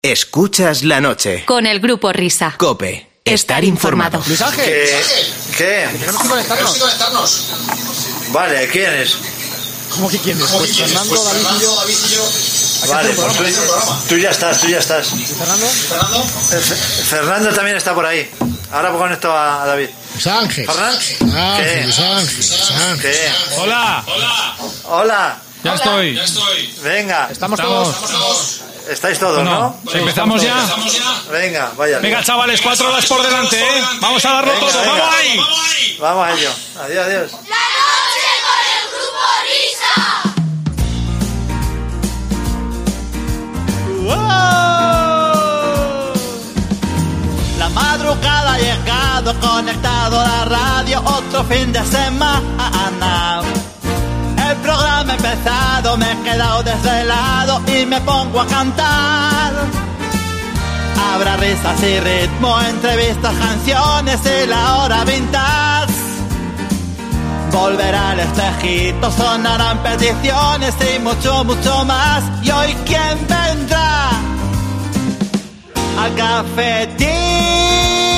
Escuchas la noche. Con el Grupo Risa. COPE. Estar informado. Luis Ángel. ¿Qué? Tenemos que conectarnos. Vale, ¿quién es? ¿Cómo que quién es? Pues Fernando, David y yo. Vale, pues tú ya estás. ¿Y Fernando? Fernando también está por ahí. Ahora conecto a David. Luis Ángel. ¿Fernando? ¿Qué? Luis Ángel. ¿Qué? Hola. Ya estoy. Venga. Estamos todos. Estáis todos, ¿no? Sí, ¿empezamos ya? Venga, vaya. Venga, chavales, 4 horas por delante, ¿eh? Vamos a darlo todo. Venga. ¡Vamos ahí! Vamos a ello. Adiós. ¡La noche con el Grupo Risa! La madrugada ha llegado, conectado a la radio, otro fin de semana. El programa ha empezado, me he quedado desvelado y me pongo a cantar. Habrá risas y ritmo, entrevistas, canciones y la hora vintage. Volverá el espejito, sonarán peticiones y mucho, mucho más. ¿Y hoy quién vendrá al cafetín?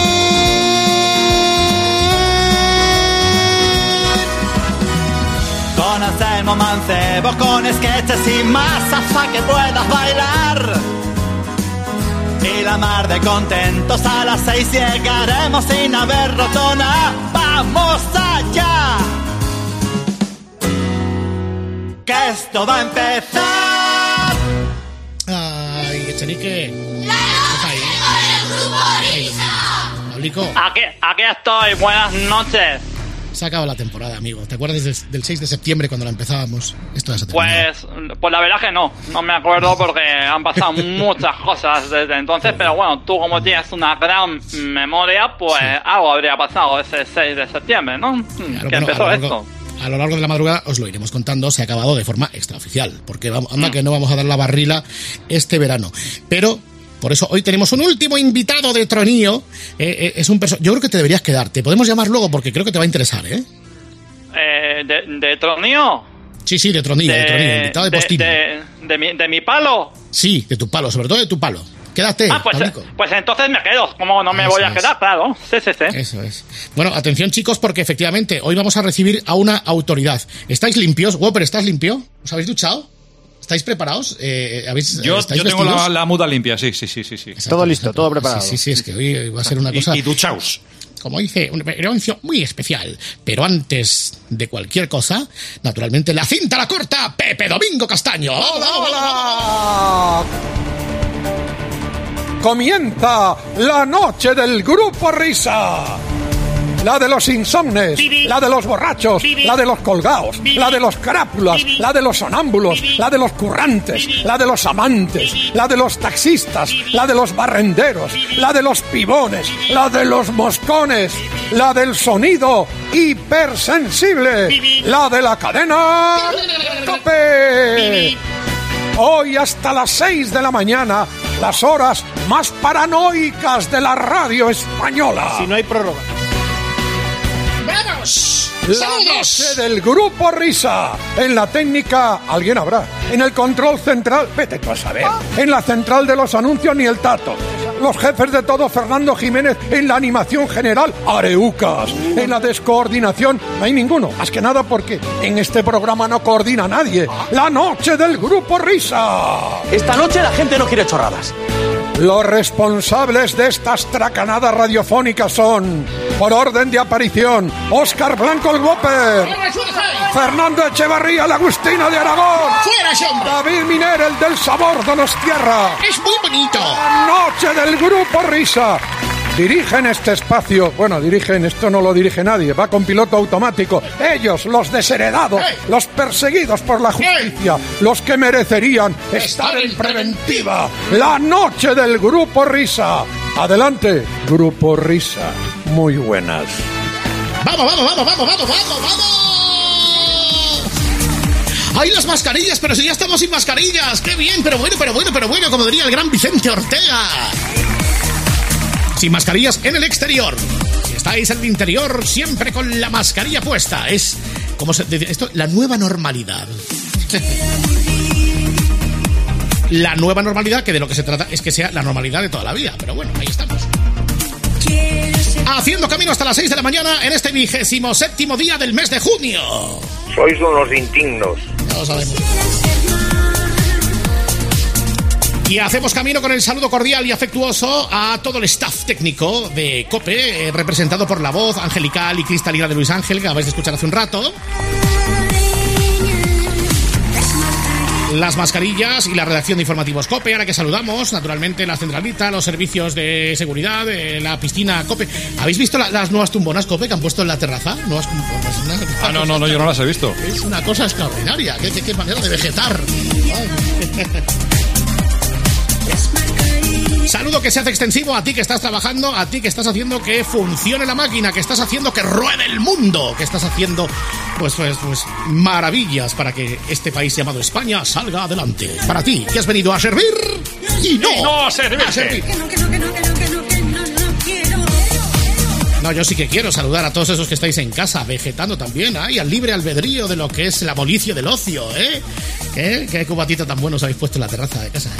Con Anselmo Mancebo, con sketches y más, hasta que puedas bailar. Y la mar de contentos, a las 6 llegaremos sin haber roto nada. ¡Vamos allá! Que esto va a empezar. Ay, Echenique. ¡La noche con el Grupo Risa! Pablico, Aquí estoy, buenas noches. se ha acabado la temporada, amigo. ¿Te acuerdas del 6 de septiembre cuando la empezábamos? Esto ya se terminó. Pues la verdad que no me acuerdo porque han pasado muchas cosas desde entonces, pero bueno, tú como tienes una gran memoria, pues sí, algo habría pasado ese 6 de septiembre, ¿no? Claro, que empezó esto. A lo largo de la madrugada os lo iremos contando, se ha acabado de forma extraoficial, porque anda que no vamos a dar la barrila este verano. Pero por eso hoy tenemos un último invitado de Tronío. Es un yo creo que te deberías quedar. Te podemos llamar luego porque creo que te va a interesar, ¿eh? ¿De Tronío? Sí, de Tronío, invitado de Postino. ¿De mi palo? Sí, de tu palo, sobre todo de tu palo. Quédate, pues entonces me quedo. ¿Cómo no me voy a quedar? Claro. Sí. Eso es. Bueno, atención, chicos, porque efectivamente hoy vamos a recibir a una autoridad. ¿Estáis limpios? Whopper, ¿estás limpio? ¿Os habéis duchado? ¿Estáis preparados? Yo tengo la muda limpia, sí. Todo listo, todo preparado. Sí, es que hoy va a ser una cosa... Y duchaos. Como dice, un anuncio muy especial. Pero antes de cualquier cosa, naturalmente, la cinta la corta Pepe Domingo Castaño. ¡Hola! Comienza la noche del Grupo Risa. La de los insomnes, la de los borrachos, la de los colgados, la de los crápulas, la de los sonámbulos, la de los currantes, la de los amantes, la de los taxistas, la de los barrenderos, la de los pibones, la de los moscones, la del sonido hipersensible, la de la cadena COPE. Hoy hasta las 6 de la mañana, las horas más paranoicas de la radio española. Si no hay prórroga. ¡Vamos! La noche del Grupo Risa. En la técnica, alguien habrá. En el control central, vete tú a saber. En la central de los anuncios, ni el tato. Los jefes de todo, Fernando Jiménez. En la animación general, Areucas. En la descoordinación, no hay ninguno. Más que nada porque en este programa no coordina nadie. La noche del Grupo Risa. Esta noche la gente no quiere chorradas. Los responsables de estas tracanadas radiofónicas son, por orden de aparición, Óscar Blanco el Whopper, Fernando Echevarría el Agustino de Aragón, David Miner el del Sabor Donostierra. ¡Es muy bonito! La noche del Grupo Risa. Dirigen este espacio, esto no lo dirige nadie, va con piloto automático. Ellos, los desheredados, los perseguidos por la justicia, los que merecerían estar en preventiva. La noche del Grupo Risa. Adelante, Grupo Risa. Muy buenas. ¡Vamos! ¡Hay las mascarillas! Pero si ya estamos sin mascarillas. ¡Qué bien! Pero bueno, como diría el gran Vicente Ortega. Sin mascarillas en el exterior. Si estáis en el interior, siempre con la mascarilla puesta. Es como esto, la nueva normalidad. la nueva normalidad, que de lo que se trata es que sea la normalidad de toda la vida. Pero bueno, ahí estamos. Haciendo camino hasta las 6 de la mañana en este 27º día del mes de junio. Sois unos indignos. Ya lo sabemos. Y hacemos camino con el saludo cordial y afectuoso a todo el staff técnico de COPE, representado por la voz angelical y cristalina de Luis Ángel, que acabáis de escuchar hace un rato. Las mascarillas y la redacción de informativos COPE, ahora que saludamos, naturalmente, la centralita, los servicios de seguridad, la piscina COPE. ¿Habéis visto las nuevas tumbonas COPE que han puesto en la terraza? Nuevas tumbonas. No, yo no las he visto. Es una cosa extraordinaria. Qué manera de vegetar. Saludo que se hace extensivo a ti que estás trabajando, a ti que estás haciendo que funcione la máquina, que estás haciendo que ruede el mundo, que estás haciendo pues maravillas para que este país llamado España salga adelante. Para ti, que has venido a servir y no a servir. No, yo sí que quiero saludar a todos esos que estáis en casa, vegetando también, y al libre albedrío de lo que es el abolicio del ocio, Qué cubatito tan bueno os habéis puesto en la terraza de casa,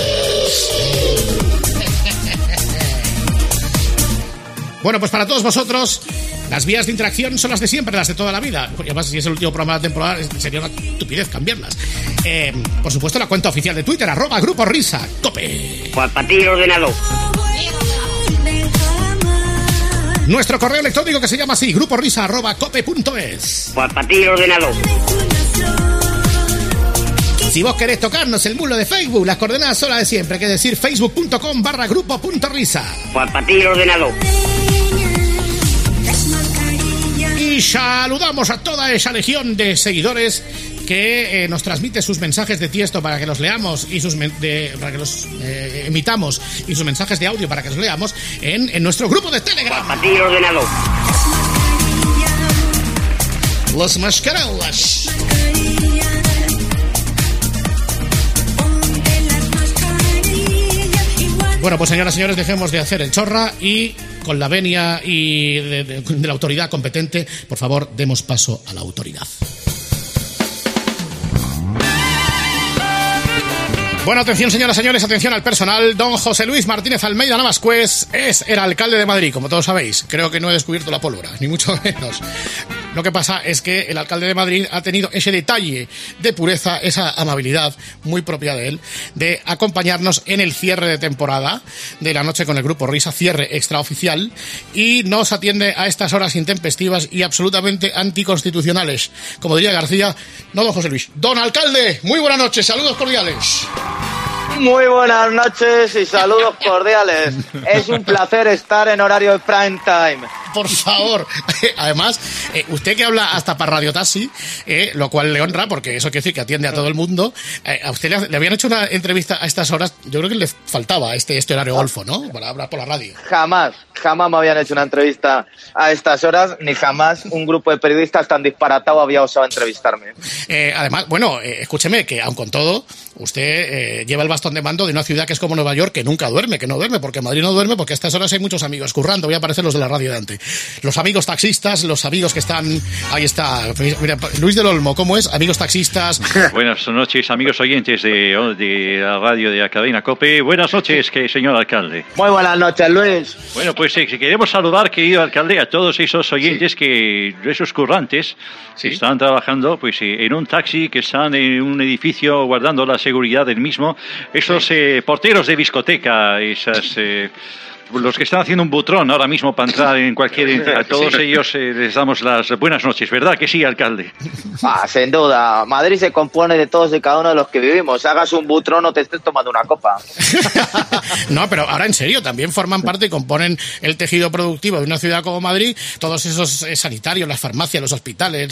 Bueno, pues para todos vosotros, las vías de interacción son las de siempre, las de toda la vida. Y además, si es el último programa de la temporada, sería una estupidez cambiarlas. Por supuesto, la cuenta oficial de Twitter, @Grupo Risa, COPE. Pues para ti el ordenador. Nuestro correo electrónico que se llama así, gruporrisa@cope.es. Pues para ti el ordenador. Si vos querés tocarnos el mulo de Facebook, las coordenadas son las de siempre, que es decir, facebook.com/grupo.risa. Pues para ti el ordenador. Y saludamos a toda esa legión de seguidores que nos transmite sus mensajes de texto para que los leamos y para que los emitamos, y sus mensajes de audio para que los leamos en nuestro grupo de Telegram. Pues para ti el ordenador. Los mascarillas. Bueno, pues señoras y señores, dejemos de hacer el chorra y con la venia y de la autoridad competente, por favor, demos paso a la autoridad. Bueno, atención señoras y señores, atención al personal. Don José Luis Martínez Almeida Navascués es el alcalde de Madrid, como todos sabéis. Creo que no he descubierto la pólvora, ni mucho menos. Lo que pasa es que el alcalde de Madrid ha tenido ese detalle de pureza, esa amabilidad muy propia de él, de acompañarnos en el cierre de temporada de La Noche con el Grupo Risa, cierre extraoficial, y nos atiende a estas horas intempestivas y absolutamente anticonstitucionales. Como diría García, no don José Luis, don alcalde, muy buenas noches, saludos cordiales. Muy buenas noches y saludos cordiales. Es un placer estar en horario de prime time. Por favor. Además, usted que habla hasta para Radio Taxi, lo cual le honra, porque eso quiere decir que atiende a todo el mundo. A usted le habían hecho una entrevista a estas horas, yo creo que le faltaba este horario golfo, ¿no? Para hablar por la radio. Jamás me habían hecho una entrevista a estas horas, ni jamás un grupo de periodistas tan disparatado había osado entrevistarme. Además, bueno, escúcheme, que aun con todo, usted lleva el bastón de mando de una ciudad que es como Nueva York, que nunca duerme, porque Madrid no duerme, porque a estas horas hay muchos amigos currando. Voy a aparecer los de la radio de antes. Los amigos taxistas, los amigos que están... Ahí está. Mira, Luis del Olmo, ¿cómo es? Amigos taxistas. Buenas noches, amigos oyentes de la radio de la cadena COPE. Buenas noches, señor alcalde. Muy buenas noches, Luis. Bueno, pues queremos saludar, querido alcalde, a todos esos oyentes, esos currantes, que están trabajando pues en un taxi, que están en un edificio guardando la seguridad del mismo. Esos porteros de discoteca, los que están haciendo un butrón ahora mismo para entrar en cualquier... A todos ellos les damos las buenas noches, ¿verdad que sí, alcalde? Sin duda. Madrid se compone de todos y cada uno de los que vivimos. Hagas un butrón o te estés tomando una copa. No, pero ahora en serio, también forman parte y componen el tejido productivo de una ciudad como Madrid. Todos esos sanitarios, las farmacias, los hospitales,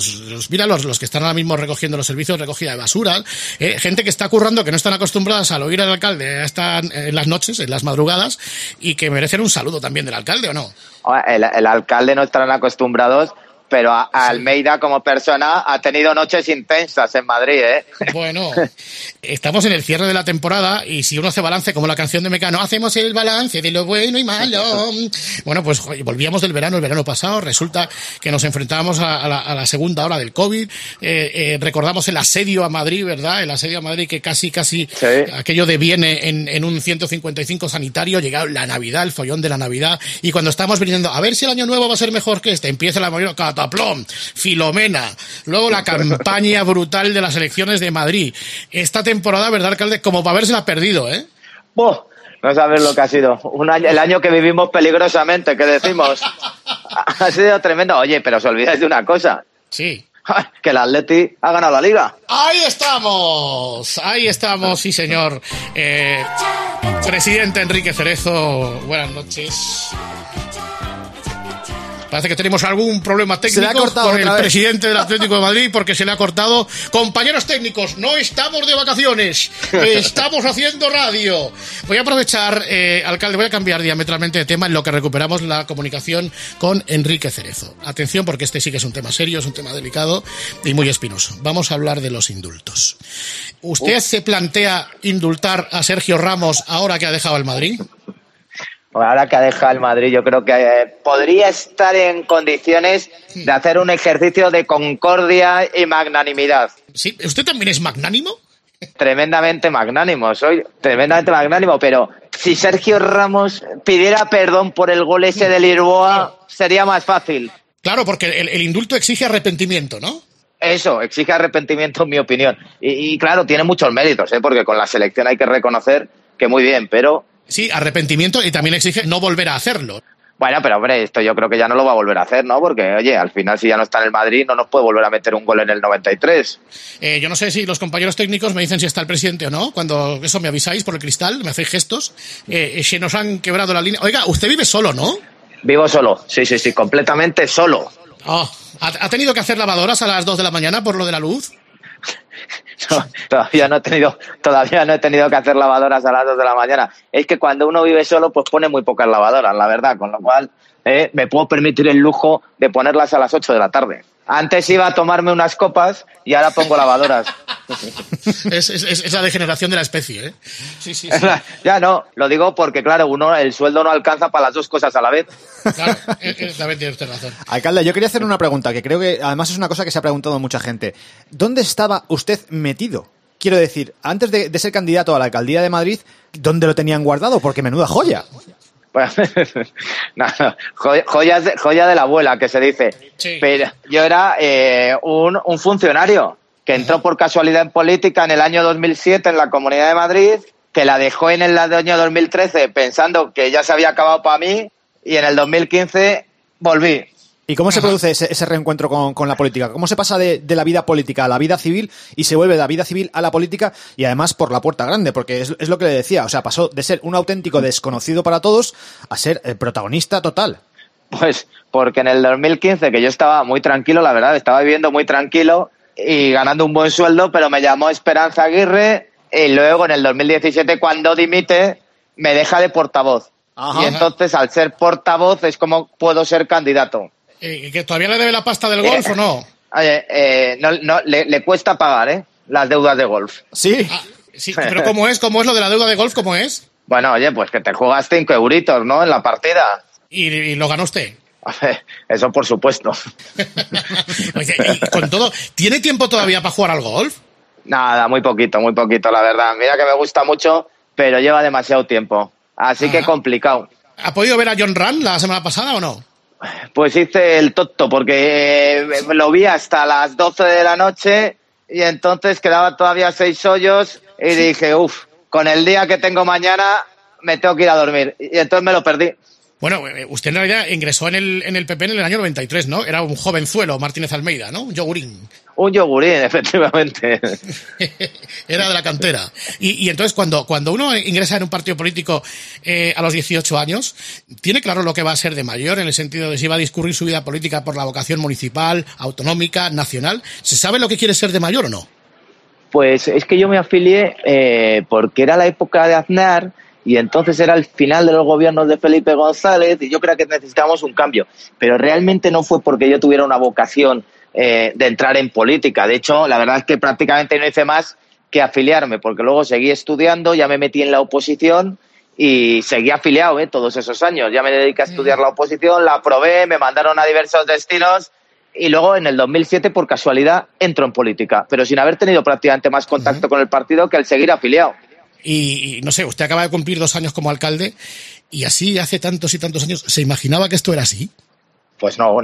los que están ahora mismo recogiendo los servicios de recogida de basura, gente que está currando, que no están acostumbradas al oír al alcalde en las noches, en las madrugadas, y que merecen un saludo también del alcalde, ¿o no? El alcalde no estarán acostumbrados, pero Almeida como persona ha tenido noches intensas en Madrid, ¿eh? Bueno, estamos en el cierre de la temporada y si uno hace balance, como la canción de Mecano, hacemos el balance de lo bueno y malo. Bueno, pues volvíamos del verano, el verano pasado, resulta que nos enfrentábamos a la segunda ola del COVID, recordamos el asedio a Madrid, ¿verdad? El asedio a Madrid que casi sí. Aquello deviene en un 155 sanitario, llega la Navidad, el follón de la Navidad, y cuando estamos viniendo, a ver si el año nuevo va a ser mejor que este, empieza la mayor cataplom, Filomena, luego la campaña brutal de las elecciones de Madrid. Esta temporada, ¿verdad, alcalde? Como para habérsela perdido, ¿eh? ¡Oh! No sabes lo que ha sido. El año que vivimos peligrosamente, ¿qué decimos? Ha sido tremendo. Oye, pero os olvidáis de una cosa. Sí. Que el Atleti ha ganado la Liga. Ahí estamos, sí señor. Presidente Enrique Cerezo, buenas noches. Parece que tenemos algún problema técnico con el presidente del Atlético de Madrid porque se le ha cortado. Compañeros técnicos, no estamos de vacaciones, estamos haciendo radio. Voy a aprovechar, alcalde, voy a cambiar diametralmente de tema en lo que recuperamos la comunicación con Enrique Cerezo. Atención porque este sí que es un tema serio, es un tema delicado y muy espinoso. Vamos a hablar de los indultos. ¿Usted se plantea indultar a Sergio Ramos ahora que ha dejado el Madrid? Ahora que ha dejado el Madrid, yo creo que podría estar en condiciones de hacer un ejercicio de concordia y magnanimidad. ¿Sí? ¿Usted también es magnánimo? Tremendamente magnánimo, pero si Sergio Ramos pidiera perdón por el gol ese de Lisboa, sería más fácil. Claro, porque el indulto exige arrepentimiento, ¿no? Eso, exige arrepentimiento, en mi opinión. Y claro, tiene muchos méritos, porque con la selección hay que reconocer que muy bien, pero... Sí, arrepentimiento y también exige no volver a hacerlo. Bueno, pero hombre, esto yo creo que ya no lo va a volver a hacer, ¿no? Porque, oye, al final si ya no está en el Madrid no nos puede volver a meter un gol en el 93. Yo no sé si los compañeros técnicos me dicen si está el presidente o no. Cuando eso me avisáis por el cristal, me hacéis gestos. Se nos han quebrado la línea. Oiga, usted vive solo, ¿no? Vivo solo, sí, completamente solo. Oh, ¿ha tenido que hacer lavadoras a las 2 de la mañana por lo de la luz? No, todavía no he tenido que hacer lavadoras a las 2 de la mañana. Es que cuando uno vive solo, pues pone muy pocas lavadoras, la verdad, con lo cual me puedo permitir el lujo de ponerlas a las 8 de la tarde. Antes iba a tomarme unas copas y ahora pongo lavadoras. Es la degeneración de la especie, ¿eh? Sí. Ya no, lo digo porque, claro, el sueldo no alcanza para las dos cosas a la vez. Claro, también tiene usted razón. Alcalde, yo quería hacer una pregunta que creo que además es una cosa que se ha preguntado mucha gente. ¿Dónde estaba usted metido? Quiero decir, antes de ser candidato a la alcaldía de Madrid, ¿dónde lo tenían guardado? Porque menuda joya. Joya de la abuela, que se dice. Sí. Pero yo era un funcionario que entró por casualidad en política en el año 2007 en la Comunidad de Madrid, que la dejó en el año 2013 pensando que ya se había acabado para mí, y en el 2015 volví. ¿Y cómo se produce ese reencuentro con la política? ¿Cómo se pasa de la vida política a la vida civil y se vuelve de la vida civil a la política y además por la puerta grande? Porque es lo que le decía, o sea, pasó de ser un auténtico desconocido para todos a ser el protagonista total. Pues porque en el 2015, que yo estaba muy tranquilo, la verdad, estaba viviendo muy tranquilo y ganando un buen sueldo, pero me llamó Esperanza Aguirre y luego en el 2017, cuando dimite, me deja de portavoz. Ajá. Y entonces, al ser portavoz, es como puedo ser candidato. ¿Que todavía le debe la pasta del golf o no? No, le cuesta pagar, las deudas de golf. Sí. Sí, pero ¿cómo es lo de la deuda de golf? ¿Cómo es? Bueno, oye, pues que te juegas 5 euritos, ¿no? En la partida. ¿Y lo ganó usted? Eso por supuesto. Oye, y con todo, ¿tiene tiempo todavía para jugar al golf? Nada, muy poquito, la verdad. Mira que me gusta mucho, pero lleva demasiado tiempo. Así que complicado. ¿Ha podido ver a John Ram la semana pasada o no? Pues hice el tonto porque lo vi hasta las 12 de la noche y entonces quedaban todavía 6 hoyos y dije, con el día que tengo mañana me tengo que ir a dormir. Y entonces me lo perdí. Bueno, usted en realidad ingresó en el PP en el año 93, ¿no? Era un jovenzuelo, Martínez Almeida, ¿no? Un yogurín. Un yogurín, efectivamente. Era de la cantera. Y entonces cuando uno ingresa en un partido político a los 18 años, ¿tiene claro lo que va a ser de mayor en el sentido de si va a discurrir su vida política por la vocación municipal, autonómica, nacional? ¿Se sabe lo que quiere ser de mayor o no? Pues es que yo me afilié porque era la época de Aznar y entonces era el final de los gobiernos de Felipe González y yo creo que necesitábamos un cambio. Pero realmente no fue porque yo tuviera una vocación de entrar en política. De hecho, la verdad es que prácticamente no hice más que afiliarme, porque luego seguí estudiando, ya me metí en la oposición y seguí afiliado todos esos años. Ya me dediqué a estudiar la oposición, la aprobé, me mandaron a diversos destinos y luego en el 2007, por casualidad, entro en política, pero sin haber tenido prácticamente más contacto con el partido que el seguir afiliado. Y no sé, usted acaba de cumplir 2 años como alcalde y así hace tantos y tantos años, ¿se imaginaba que esto era así? Pues no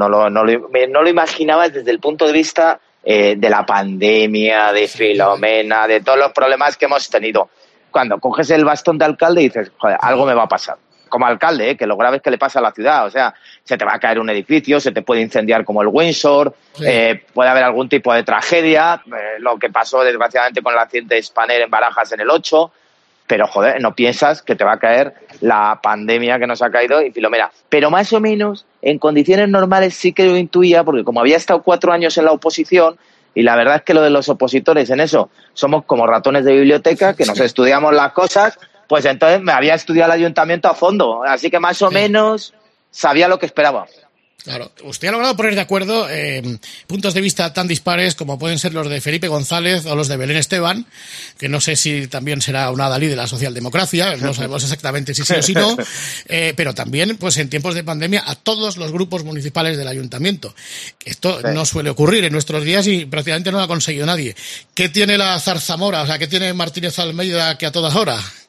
lo imaginaba desde el punto de vista de la pandemia, de Filomena, de todos los problemas que hemos tenido. Cuando coges el bastón de alcalde y dices, joder, algo me va a pasar. Como alcalde, que lo grave es que le pasa a la ciudad. O sea, se te va a caer un edificio, se te puede incendiar como el Windsor, puede haber algún tipo de tragedia, lo que pasó desgraciadamente con el accidente de Spanair en Barajas en el 8, pero joder, no piensas que te va a caer la pandemia que nos ha caído y Filomena. Pero más o menos, en condiciones normales sí que lo intuía, porque como había estado 4 años en la oposición, y la verdad es que lo de los opositores en eso, somos como ratones de biblioteca, que nos estudiamos las cosas, pues entonces me había estudiado el ayuntamiento a fondo, así que más o menos sabía lo que esperaba. Claro, usted ha logrado poner de acuerdo puntos de vista tan dispares como pueden ser los de Felipe González o los de Belén Esteban, que no sé si también será una Dalí de la socialdemocracia, no sabemos exactamente si sí o si no, pero también pues en tiempos de pandemia a todos los grupos municipales del ayuntamiento. Esto no suele ocurrir en nuestros días y prácticamente no lo ha conseguido nadie. ¿Qué tiene la zarzamora? O sea, ¿qué tiene Martínez Almeida que a todas horas?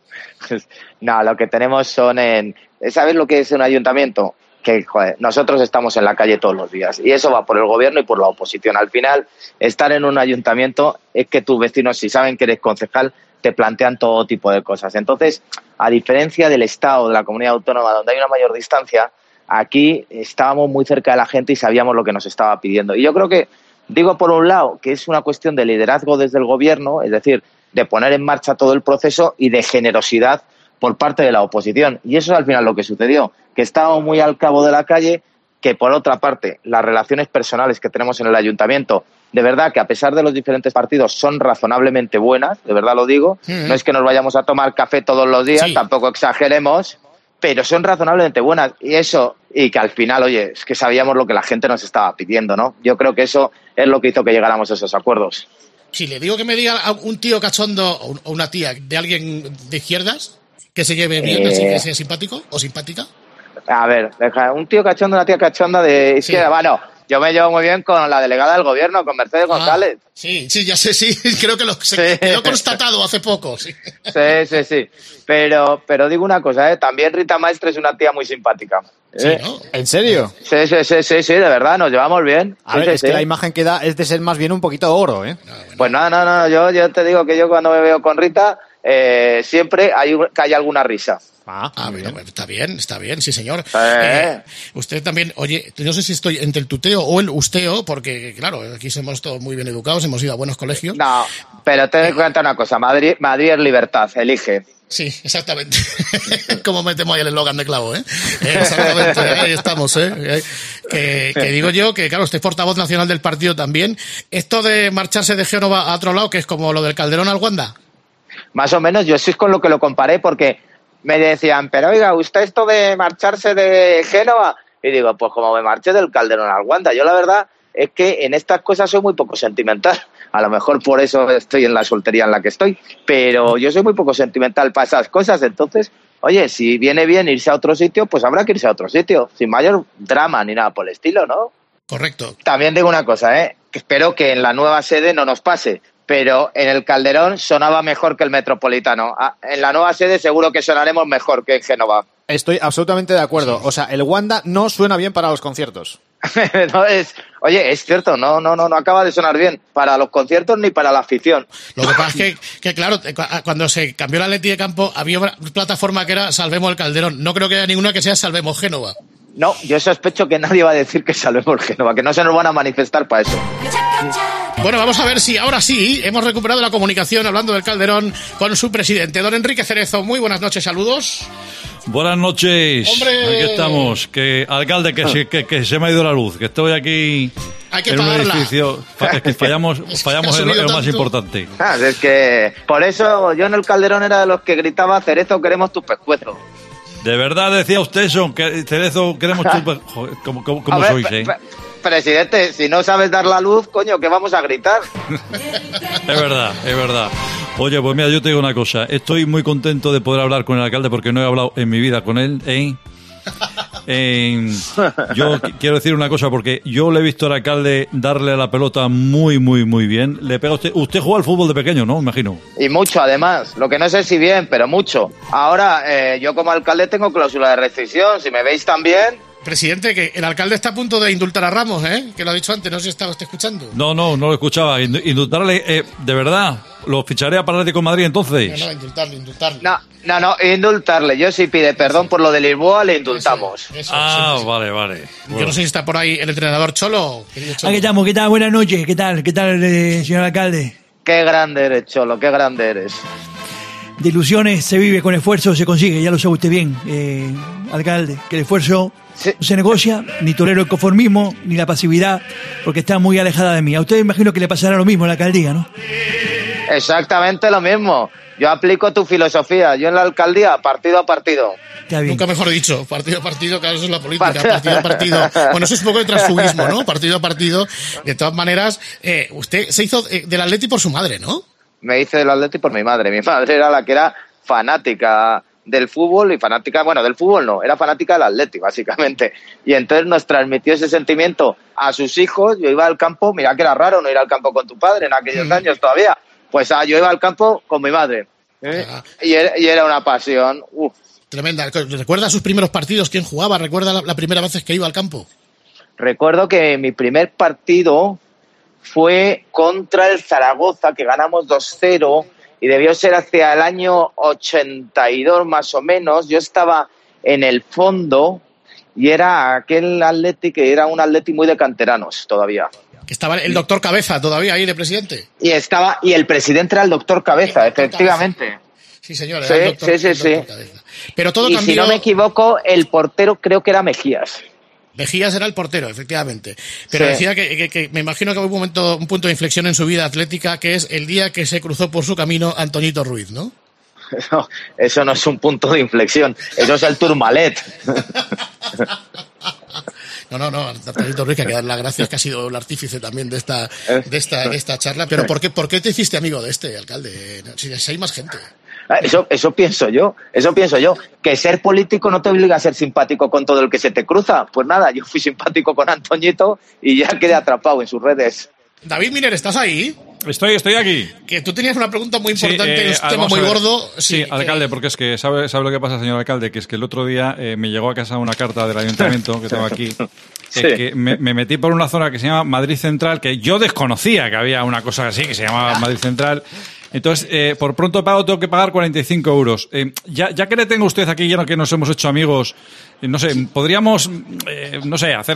No, lo que tenemos son ¿sabes lo que es un ayuntamiento? Que joder, nosotros estamos en la calle todos los días y eso va por el gobierno y por la oposición. Al final, estar en un ayuntamiento es que tus vecinos, si saben que eres concejal, te plantean todo tipo de cosas. Entonces, a diferencia del Estado, de la comunidad autónoma, donde hay una mayor distancia, aquí estábamos muy cerca de la gente y sabíamos lo que nos estaba pidiendo. Y yo creo que, digo por un lado, que es una cuestión de liderazgo desde el gobierno, es decir, de poner en marcha todo el proceso y de generosidad por parte de la oposición. Y eso es al final lo que sucedió, que estábamos muy al cabo de la calle, que por otra parte las relaciones personales que tenemos en el ayuntamiento, de verdad que a pesar de los diferentes partidos son razonablemente buenas, de verdad lo digo, no es que nos vayamos a tomar café todos los días, tampoco exageremos, pero son razonablemente buenas y eso, y que al final, oye, es que sabíamos lo que la gente nos estaba pidiendo, ¿no? Yo creo que eso es lo que hizo que llegáramos a esos acuerdos. Si le digo que me diga a un tío cachondo o una tía de alguien de izquierdas que se lleve bien, así que sea simpático o simpática. A ver, un tío cachondo, una tía cachonda de izquierda. Bueno, yo me llevo muy bien con la delegada del gobierno, con Mercedes González. Sí, ya sé, sí. Creo que se quedó constatado hace poco. Sí. Pero digo una cosa, también Rita Maestre es una tía muy simpática. Sí, ¿no? ¿En serio? Sí, de verdad, nos llevamos bien. A ver, es que la imagen que da es de ser más bien un poquito oro, ¿eh? Pues no, yo te digo que yo cuando me veo con Rita, siempre hay alguna risa. Bueno, está bien, sí señor. Usted también, oye, no sé si estoy entre el tuteo o el usteo, porque claro, aquí somos todos muy bien educados, hemos ido a buenos colegios. No, pero ten en cuenta una cosa, Madrid es libertad, elige. Sí, exactamente. Como metemos ahí el eslogan de clavo, ¿eh? Exactamente, ahí estamos, ¿eh? Que digo yo que, claro, usted es portavoz nacional del partido también. Esto de marcharse de Génova a otro lado, que es como lo del Calderón al Wanda. Más o menos, yo sí es con lo que lo comparé, porque me decían, pero oiga, ¿usted esto de marcharse de Génova? Y digo, pues como me marché del Calderón al Wanda. Yo la verdad es que en estas cosas soy muy poco sentimental. A lo mejor por eso estoy en la soltería en la que estoy. Pero yo soy muy poco sentimental para esas cosas. Entonces, oye, si viene bien irse a otro sitio, pues habrá que irse a otro sitio. Sin mayor drama ni nada por el estilo, ¿no? Correcto. También digo una cosa, que espero que en la nueva sede no nos pase. Pero en el Calderón sonaba mejor que el Metropolitano. En la nueva sede seguro que sonaremos mejor que en Génova. Estoy absolutamente de acuerdo. O sea, el Wanda no suena bien para los conciertos. Oye, es cierto, no acaba de sonar bien para los conciertos ni para la afición. Lo que pasa es que claro, cuando se cambió la Atleti de campo había una plataforma que era Salvemos el Calderón. No creo que haya ninguna que sea Salvemos Génova. No, yo sospecho que nadie va a decir que Salvemos Génova, que no se nos van a manifestar para eso. Bueno, vamos a ver si ahora sí hemos recuperado la comunicación hablando del Calderón con su presidente, don Enrique Cerezo. Muy buenas noches, saludos. Buenas noches. ¡Hombre! Aquí estamos. Alcalde, que se me ha ido la luz, que estoy aquí Hay que en un pagarla. edificio. Es que fallamos en lo más importante. Es que por eso yo en el Calderón era de los que gritaba: Cerezo, queremos tu pescuezo. ¿De verdad decía usted eso? Que Cerezo, queremos tu... Joder, ¿cómo A ver, sois, eh? Presidente, si no sabes dar la luz, coño, ¿qué vamos a gritar? Es verdad, es verdad. Oye, pues mira, yo te digo una cosa. Estoy muy contento de poder hablar con el alcalde porque no he hablado en mi vida con él, ¿eh? Yo quiero decir una cosa, porque yo le he visto al alcalde darle a la pelota muy, muy, muy bien. Le pega usted juega al fútbol de pequeño, ¿no? Imagino. Y mucho, además. Lo que no sé si bien, pero mucho. Ahora, yo como alcalde tengo cláusula de rescisión. Si me veis tan bien... Presidente, que el alcalde está a punto de indultar a Ramos, ¿eh? Que lo ha dicho antes, no sé si estaba usted escuchando. No lo escuchaba. Indultarle, de verdad, lo ficharé a Atlético de Madrid entonces. No, indultarle. No, indultarle. Yo si pide perdón por lo de Lisboa, le indultamos. Eso, vale. Bueno. Yo no sé si está por ahí el entrenador Cholo. Aquí estamos, ¿qué tal? Buenas noches, ¿qué tal, señor alcalde? Qué grande eres, Cholo, qué grande eres. De ilusiones se vive, con esfuerzo se consigue, ya lo sabe usted bien, alcalde, que el esfuerzo no se negocia, ni tolero el conformismo, ni la pasividad, porque está muy alejada de mí. A usted imagino que le pasará lo mismo en la alcaldía, ¿no? Exactamente lo mismo. Yo aplico tu filosofía. Yo en la alcaldía, partido a partido. Nunca mejor dicho, partido a partido, claro, eso es la política, partido a partido. Bueno, eso es un poco de transfugismo, ¿no? Partido a partido. De todas maneras, usted se hizo del Atleti por su madre, ¿no? Me hice del Atleti por mi madre. Mi madre era la que era fanática del fútbol y fanática, bueno, del fútbol no, era fanática del Atleti, básicamente. Y entonces nos transmitió ese sentimiento a sus hijos. Yo iba al campo, mira que era raro no ir al campo con tu padre en aquellos años todavía. Pues yo iba al campo con mi madre. Y era una pasión. Uf. Tremenda. ¿Recuerda sus primeros partidos? ¿Quién jugaba? ¿Recuerda la primera vez que iba al campo? Recuerdo que mi primer partido fue contra el Zaragoza, que ganamos 2-0, y debió ser hacia el año 82 más o menos. Yo estaba en el fondo y era aquel Atleti que era un Atleti muy de canteranos todavía. Que estaba el doctor Cabeza todavía ahí de presidente. Y el presidente era el doctor Cabeza, efectivamente. Cabeza. Sí, señor, era el doctor Cabeza. Pero todo y cambió. Si no me equivoco, el portero creo que era Mejías. Mejías era el portero, efectivamente. Pero decía que me imagino que hubo un punto de inflexión en su vida atlética, que es el día que se cruzó por su camino Antoñito Ruiz, ¿no? No, eso no es un punto de inflexión, eso es el Tourmalet. No, Antoñito Ruiz, que hay que dar las gracias, que ha sido el artífice también de esta charla. Pero ¿por qué te hiciste amigo de este alcalde? Si hay más gente. Eso pienso yo, que ser político no te obliga a ser simpático con todo el que se te cruza. Pues nada, yo fui simpático con Antoñito y ya quedé atrapado en sus redes. David Miner, ¿estás ahí? Estoy aquí. Que tú tenías una pregunta muy importante, un tema muy gordo. Sí, alcalde, porque es que sabe lo que pasa, señor alcalde, que es que el otro día me llegó a casa una carta del ayuntamiento que tengo aquí. Que me metí por una zona que se llama Madrid Central, que yo desconocía que había una cosa así que se llamaba Madrid Central. Entonces, por pronto pago tengo que pagar 45 euros. Ya que le tengo a usted aquí, ya que nos hemos hecho amigos, no sé, podríamos, hacer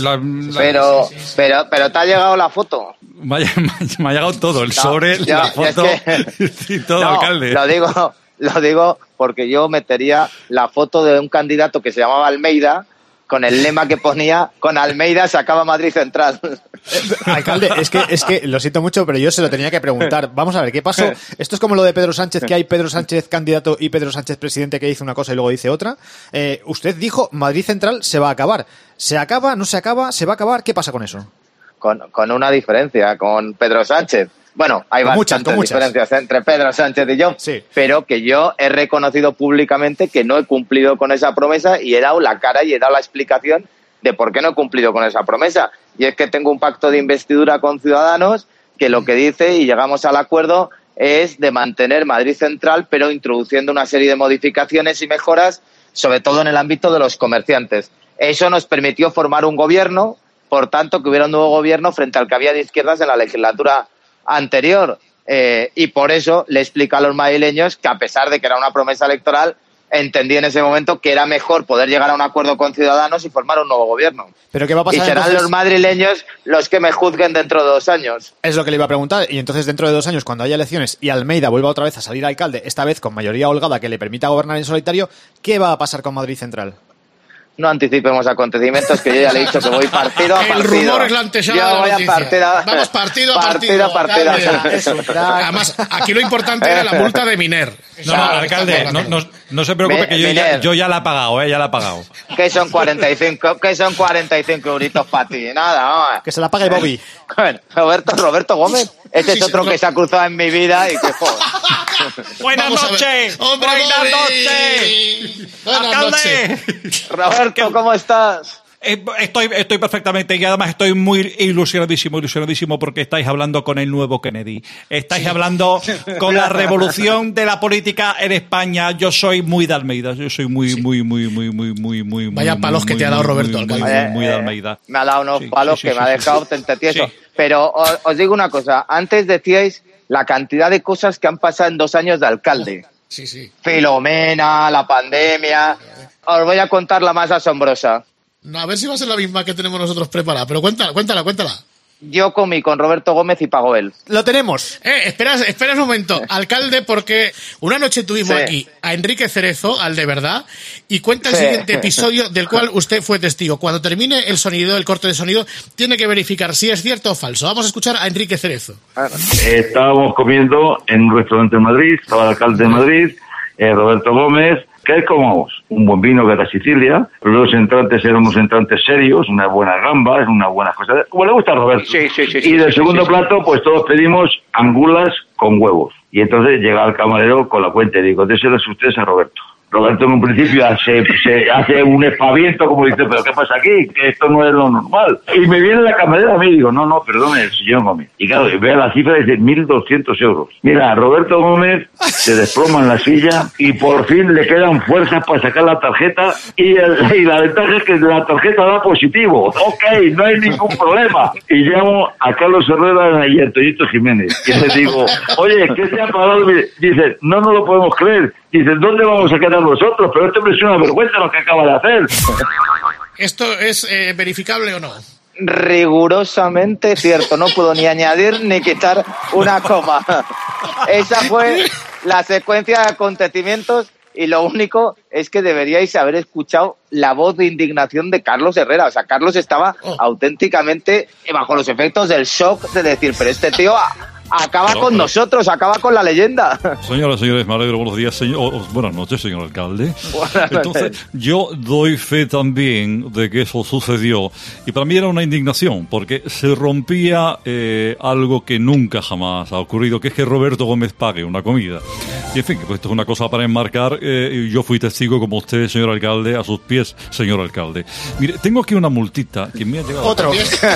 Pero te ha llegado la foto. Me ha llegado todo, el sobre, la foto y todo, alcalde. Lo digo porque yo metería la foto de un candidato que se llamaba Almeida, con el lema que ponía: con Almeida se acaba Madrid Central. Alcalde, es que lo siento mucho, pero yo se lo tenía que preguntar. Vamos a ver, ¿qué pasó? Esto es como lo de Pedro Sánchez, que hay Pedro Sánchez candidato y Pedro Sánchez presidente, que dice una cosa y luego dice otra. Usted dijo: Madrid Central se va a acabar. ¿Se acaba? ¿No se acaba? ¿Se va a acabar? ¿Qué pasa con eso? Con una diferencia, con Pedro Sánchez. Bueno, hay bastantes diferencias entre Pedro Sánchez y yo, pero que yo he reconocido públicamente que no he cumplido con esa promesa y he dado la cara y he dado la explicación de por qué no he cumplido con esa promesa. Y es que tengo un pacto de investidura con Ciudadanos que lo que dice, y llegamos al acuerdo, es de mantener Madrid Central, pero introduciendo una serie de modificaciones y mejoras, sobre todo en el ámbito de los comerciantes. Eso nos permitió formar un gobierno, por tanto, que hubiera un nuevo gobierno frente al que había de izquierdas en la legislatura anterior, y por eso le explico a los madrileños que, a pesar de que era una promesa electoral, entendí en ese momento que era mejor poder llegar a un acuerdo con Ciudadanos y formar un nuevo gobierno. ¿Pero qué va a pasar? Y serán entonces los madrileños los que me juzguen dentro de 2 años. Es lo que le iba a preguntar. Y entonces, dentro de 2 años, cuando haya elecciones y Almeida vuelva otra vez a salir alcalde, esta vez con mayoría holgada que le permita gobernar en solitario, ¿qué va a pasar con Madrid Central? no anticipemos acontecimientos, que yo ya le he dicho que voy partido a partido. El rumor es la antesala yo de la voy noticia. a partido a Vamos partido a partido. Además, aquí lo importante era la multa de Miner. No, alcalde, no se preocupe, que yo ya la he pagado, ya la he pagado. ¿Qué son 45 euritos para ti? Nada, no. Que se la pague Bobby. Roberto Gómez. Este es otro que se ha cruzado en mi vida y que joder. Buenas noches. ¡Hombre, Buenas noches. Alcalde. Roberto, ¿cómo estás? Estoy perfectamente, y además estoy muy ilusionadísimo porque estáis hablando con el nuevo Kennedy. Estáis hablando con la revolución de la política en España. Yo soy muy de Almeida. Yo soy muy. Vaya palos que te ha dado Roberto, alcalde. Muy de Almeida. Me ha dado unos palos que me ha dejado tentetieso. Sí. Pero os digo una cosa. Antes decíais la cantidad de cosas que han pasado en 2 años de alcalde. Sí. Filomena, la pandemia. Os voy a contar la más asombrosa. No, a ver si va a ser la misma que tenemos nosotros preparada, pero cuéntala. Yo comí con Roberto Gómez y pagó él. Lo tenemos. Espera un momento, alcalde, porque una noche tuvimos aquí a Enrique Cerezo, al de verdad, y cuenta el siguiente episodio del cual usted fue testigo. Cuando termine el corte de sonido, tiene que verificar si es cierto o falso. Vamos a escuchar a Enrique Cerezo. Estábamos comiendo en un restaurante en Madrid, estaba el alcalde de Madrid, Roberto Gómez. ¿Qué comamos? Un buen vino que era Sicilia. Los entrantes eran unos entrantes serios, unas buenas gambas, unas buenas cosas. Como le gusta a Roberto. Sí. Y del segundo plato, pues todos pedimos angulas con huevos. Y entonces llega el camarero con la cuenta y digo, déselas ustedes a Roberto. Roberto en un principio se hace un espaviento, como dice, ¿pero qué pasa aquí? Que esto no es lo normal. Y me viene la camarera a mí y digo, no, perdone, el señor Gómez. Y claro, ve la cifra y dice 1.200 euros. Mira, Roberto Gómez se desploma en la silla y por fin le quedan fuerzas para sacar la tarjeta y la ventaja es que la tarjeta da positivo. Ok, no hay ningún problema. Y llamo a Carlos Herrera y a Antonito Jiménez. Y les digo, oye, ¿qué se ha parado? Dice, no lo podemos creer. Dice, ¿dónde vamos a quedar nosotros? Pero esto me es una vergüenza lo que acaba de hacer. ¿Esto es verificable o no? Rigurosamente cierto. No puedo ni añadir ni quitar una coma. Esa fue la secuencia de acontecimientos y lo único es que deberíais haber escuchado la voz de indignación de Carlos Herrera. O sea, Carlos estaba auténticamente bajo los efectos del shock de decir, pero este tío acaba con nosotros, acaba con la leyenda. Señoras y señores, me alegro. Buenos días, buenas noches, señor alcalde. Entonces, yo doy fe también de que eso sucedió. Y para mí era una indignación, porque se rompía algo que nunca jamás ha ocurrido, que es que Roberto Gómez pague una comida. Y en fin, pues esto es una cosa para enmarcar. Yo fui testigo, como usted, señor alcalde, a sus pies, señor alcalde. Mire, tengo aquí una multita que me ha llegado. Otro.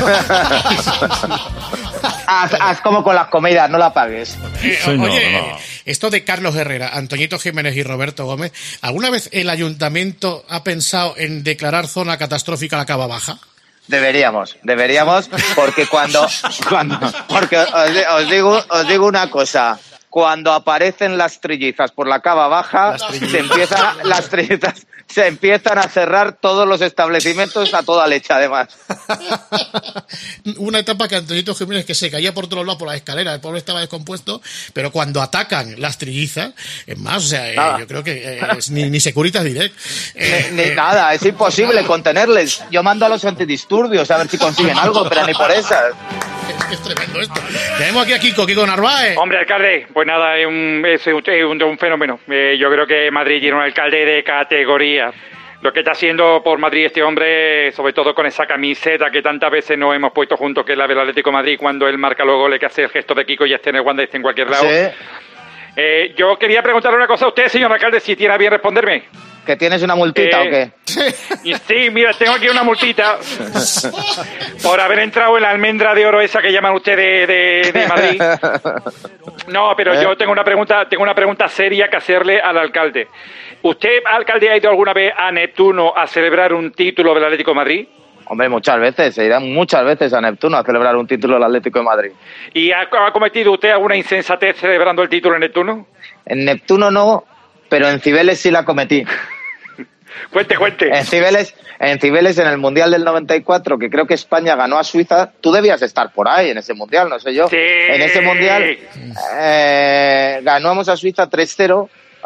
Haz como con las comidas, no la pagues. Esto de Carlos Herrera, Antoñito Jiménez y Roberto Gómez, ¿alguna vez el ayuntamiento ha pensado en declarar zona catastrófica la Cava Baja? Deberíamos, porque porque os digo una cosa. Cuando aparecen las trillizas por la Cava Baja, se empiezan a cerrar todos los establecimientos a toda leche, además. Una etapa que Antonito Jiménez, que se caía por todos lados por las escaleras, el pobre estaba descompuesto, pero cuando atacan las trillizas, es más, o sea, yo creo que ni Securitas Direct. Ni nada, es imposible contenerles. Yo mando a los antidisturbios a ver si consiguen algo, pero ni por esas. Es tremendo esto. Tenemos aquí a Kiko Narváez. Hombre, alcalde, pues nada, es un fenómeno. Yo creo que Madrid tiene un alcalde de categoría. Lo que está haciendo por Madrid este hombre, sobre todo con esa camiseta que tantas veces nos hemos puesto juntos, que es la del Atlético de Madrid, cuando él marca los goles, que hace el gesto de Kiko y esté en el Wanda y esté en cualquier lado. ¿Sí? Yo quería preguntarle una cosa a usted, señor alcalde, si tiene a bien responderme. ¿Que tienes una multita o qué? Sí, mira, tengo aquí una multita por haber entrado en la almendra de oro esa que llaman ustedes de Madrid. No, pero yo tengo una pregunta seria que hacerle al alcalde. ¿Usted, alcalde, ha ido alguna vez a Neptuno a celebrar un título del Atlético de Madrid? Hombre, muchas veces, se irán muchas veces a Neptuno a celebrar un título del Atlético de Madrid. ¿Y ha cometido usted alguna insensatez celebrando el título en Neptuno? En Neptuno no, pero en Cibeles sí la cometí. Cuente. En Cibeles, en el Mundial del 94, que creo que España ganó a Suiza, tú debías estar por ahí en ese Mundial, no sé yo. Sí. En ese Mundial ganamos a Suiza 3-0,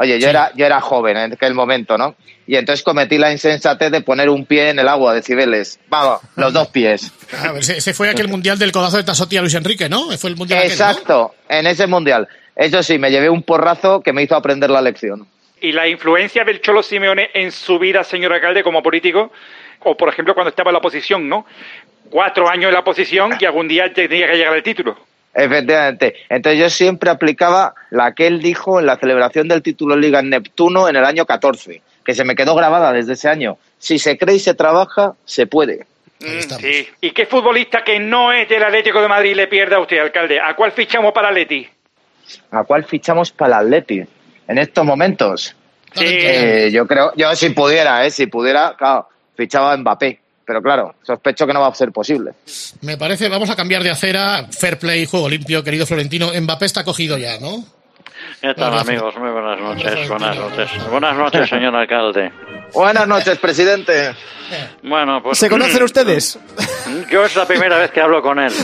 Oye, yo era joven en aquel momento, ¿no? Y entonces cometí la insensatez de poner un pie en el agua de Cibeles. Vamos, los 2 pies. A ver, ese fue aquel mundial del codazo de Tassotti a Luis Enrique, ¿no? Fue el mundial Exacto, aquel, ¿no? En ese mundial. Eso sí, me llevé un porrazo que me hizo aprender la lección. ¿Y la influencia del Cholo Simeone en su vida, señor alcalde, como político? O, por ejemplo, cuando estaba en la oposición, ¿no? 4 años en la oposición y algún día tenía que llegar el título. Efectivamente. Entonces yo siempre aplicaba la que él dijo en la celebración del título Liga en Neptuno en el año 14, que se me quedó grabada desde ese año. Si se cree y se trabaja, se puede. Sí. ¿Y qué futbolista que no es del Atlético de Madrid le pierde a usted, alcalde? ¿A cuál fichamos para Atleti? ¿A cuál fichamos para el Atleti? En estos momentos. Sí. Yo creo, si pudiera, claro, fichaba a Mbappé. Pero claro, sospecho que no va a ser posible. Me parece, vamos a cambiar de acera, fair play, juego limpio, querido Florentino. Mbappé está cogido ya, ¿no? ¿Qué tal, amigos? Muy buenas noches. Buenas noches, señor alcalde. Buenas noches, presidente. Bueno, pues... ¿Se conocen ustedes? Yo es la primera vez que hablo con él.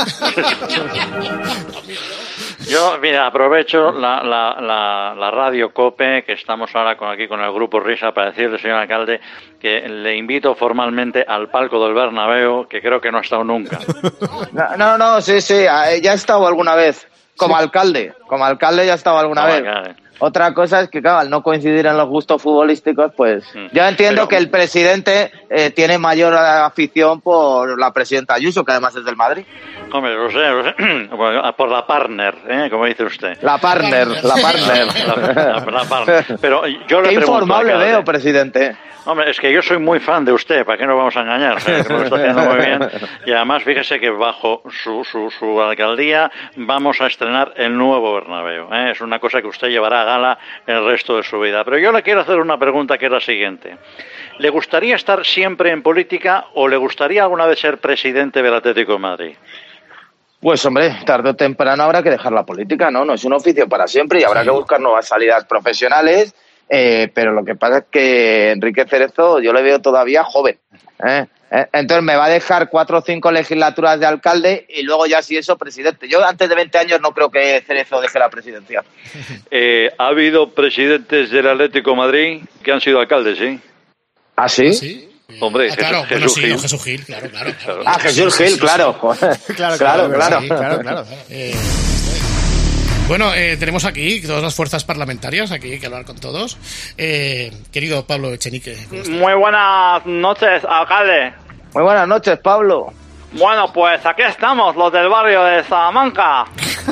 Yo, mira, aprovecho la radio COPE, que estamos ahora aquí con el Grupo Risa, para decirle, señor alcalde, que le invito formalmente al palco del Bernabéu, que creo que no ha estado nunca. No, sí, ya he estado alguna vez. Como alcalde ya he estado alguna vez. Alcalde. Otra cosa es que, claro, al no coincidir en los gustos futbolísticos, pues yo entiendo que el presidente tiene mayor afición por la presidenta Ayuso, que además es del Madrid. Hombre, lo sé. Bueno, por la partner, como dice usted. La partner. La partner. Pero yo le Qué pregunto, informable alcalde, veo, presidente. Hombre, es que yo soy muy fan de usted, ¿para qué nos vamos a engañar? Que lo está haciendo muy bien. Y además, fíjese que bajo su alcaldía vamos a estrenar el nuevo Bernabéu. Es una cosa que usted llevará a gala el resto de su vida. Pero yo le quiero hacer una pregunta que es la siguiente. ¿Le gustaría estar siempre en política o le gustaría alguna vez ser presidente del Atlético de Madrid? Pues hombre, tarde o temprano habrá que dejar la política, ¿no? No es un oficio para siempre y habrá que buscar nuevas salidas profesionales. Pero lo que pasa es que Enrique Cerezo yo le veo todavía joven. Entonces me va a dejar 4 o 5 legislaturas de alcalde y luego ya si eso presidente. Yo antes de 20 años no creo que Cerezo deje la presidencia. Ha habido presidentes del Atlético de Madrid que han sido alcaldes, ¿sí? ¿Ah, sí? ¿Sí? Hombre, claro, Jesús sí, Gil. Jesús Gil, claro. Ah, Jesús Gil, claro. Claro. Bueno, tenemos aquí todas las fuerzas parlamentarias, aquí hay que hablar con todos. Querido Pablo Echenique. Muy buenas noches, alcalde. Muy buenas noches, Pablo. Bueno, pues aquí estamos, los del barrio de Salamanca.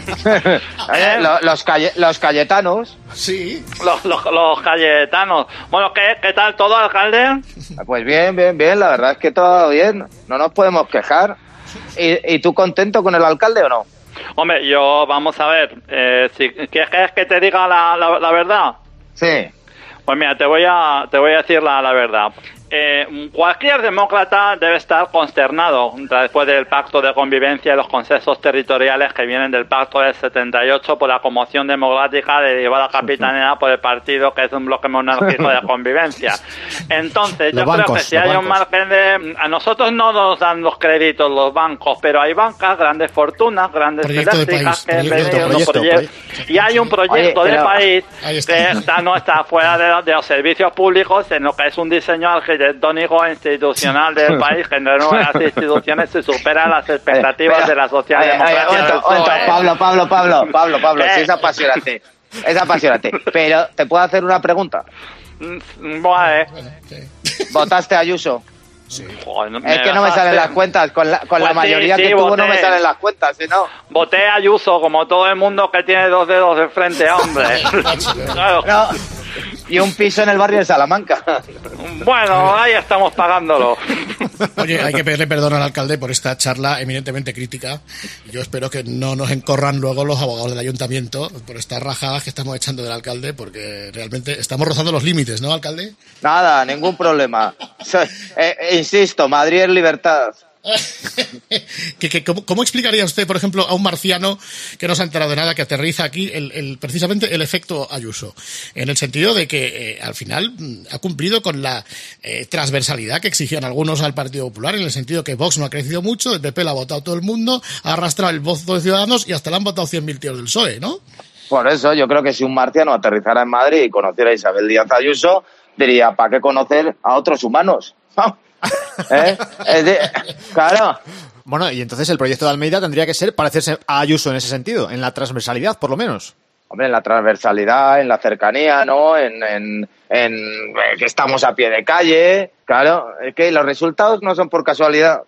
Los Cayetanos. Sí. Los Cayetanos. Bueno, ¿qué tal todo, alcalde? Pues bien, la verdad es que todo bien. No nos podemos quejar. ¿Y tú contento con el alcalde o no? Hombre, vamos a ver, ¿quieres que te diga la verdad? Sí. Pues mira, te voy a decir la verdad. Cualquier demócrata debe estar consternado después del pacto de convivencia y los consensos territoriales que vienen del pacto del 78 por la conmoción democrática derivada capitaneada por el partido que es un bloque monárquico de convivencia. Entonces, yo creo que si hay un margen de... A nosotros no nos dan los créditos los bancos, pero hay bancas, grandes fortunas, grandes eléctricas que han venido y hay un proyecto de país que no está fuera de los servicios públicos en lo que es un diseño arquitectónico institucional del país, que en las instituciones se superan las expectativas de la socialdemocracia. Pablo, sí, es apasionante. Pero, ¿te puedo hacer una pregunta? Vale. ¿Votaste a Ayuso? Sí. Es que no me salen las cuentas, con la mayoría que tuvo voté. No me salen las cuentas, si no. Voté a Ayuso, como todo el mundo que tiene 2 dedos de frente, hombre. Claro. No. Y un piso en el barrio de Salamanca. Bueno, ahí estamos pagándolo. Oye, hay que pedirle perdón al alcalde por esta charla eminentemente crítica. Yo espero que no nos encorran luego los abogados del ayuntamiento por estas rajadas que estamos echando del alcalde, porque realmente estamos rozando los límites, ¿no, alcalde? Nada, ningún problema. Insisto, Madrid es libertad. ¿Cómo explicaría usted, por ejemplo, a un marciano que no se ha enterado de nada, que aterriza aquí precisamente el efecto Ayuso? En el sentido de que al final ha cumplido con la transversalidad que exigían algunos al Partido Popular, en el sentido que Vox no ha crecido mucho, el PP lo ha votado todo el mundo, ha arrastrado el voto de Ciudadanos y hasta le han votado 100.000 tíos del PSOE, ¿no? Por eso yo creo que si un marciano aterrizara en Madrid y conociera a Isabel Díaz Ayuso, diría, ¿para qué conocer a otros humanos? Claro. Bueno, y entonces el proyecto de Almeida tendría que ser parecerse a Ayuso en ese sentido, en la transversalidad, por lo menos. Hombre, en la transversalidad, en la cercanía, ¿no? En que estamos a pie de calle. Claro, es que los resultados no son por casualidad,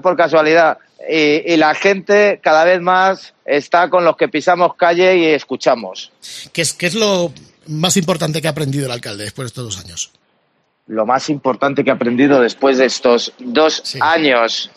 Y la gente cada vez más está con los que pisamos calle y escuchamos. ¿Qué es lo más importante que ha aprendido el alcalde después de estos 2 años? Lo más importante que he aprendido después de estos 2 años,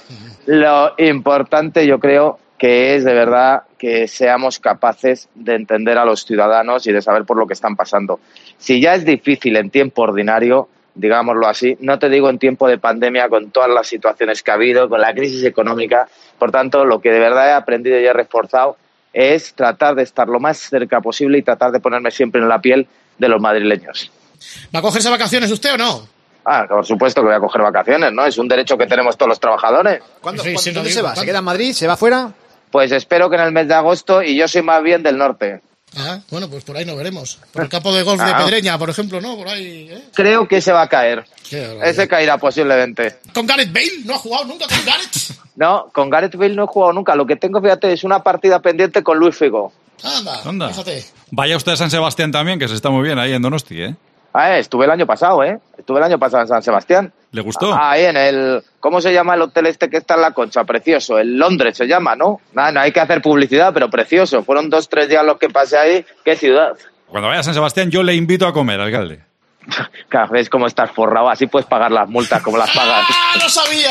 lo importante yo creo que es de verdad que seamos capaces de entender a los ciudadanos y de saber por lo que están pasando. Si ya es difícil en tiempo ordinario, digámoslo así, no te digo en tiempo de pandemia con todas las situaciones que ha habido, con la crisis económica, por tanto, lo que de verdad he aprendido y he reforzado es tratar de estar lo más cerca posible y tratar de ponerme siempre en la piel de los madrileños. ¿Va a cogerse vacaciones usted o no? Por supuesto que voy a coger vacaciones, ¿no? Es un derecho que tenemos todos los trabajadores. ¿Dónde se va? ¿Se queda en Madrid? ¿Se va fuera? Pues espero que en el mes de agosto, y yo soy más bien del norte. Bueno, pues por ahí nos veremos. Por el campo de golf de Pedreña, por ejemplo, ¿no? Por ahí, ¿eh? Creo que ese va a caer. Ese caerá posiblemente. ¿Con Gareth Bale? ¿No ha jugado nunca con Gareth? No, con Gareth Bale no he jugado nunca. Lo que tengo, fíjate, es una partida pendiente con Luis Figo. Anda. Fíjate. Vaya usted a San Sebastián también, que se está muy bien ahí en Donosti, ¿eh? Estuve el año pasado, Estuve el año pasado en San Sebastián. ¿Le gustó? Ahí en el... ¿Cómo se llama el hotel este que está en la Concha? Precioso. El Londres se llama, ¿no? Nada, no hay que hacer publicidad, pero precioso. Fueron 2-3 días los que pasé ahí. ¡Qué ciudad! Cuando vaya a San Sebastián yo le invito a comer, alcalde. Claro, ves cómo estás forrado. Así puedes pagar las multas como las pagas. ¡Lo sabía!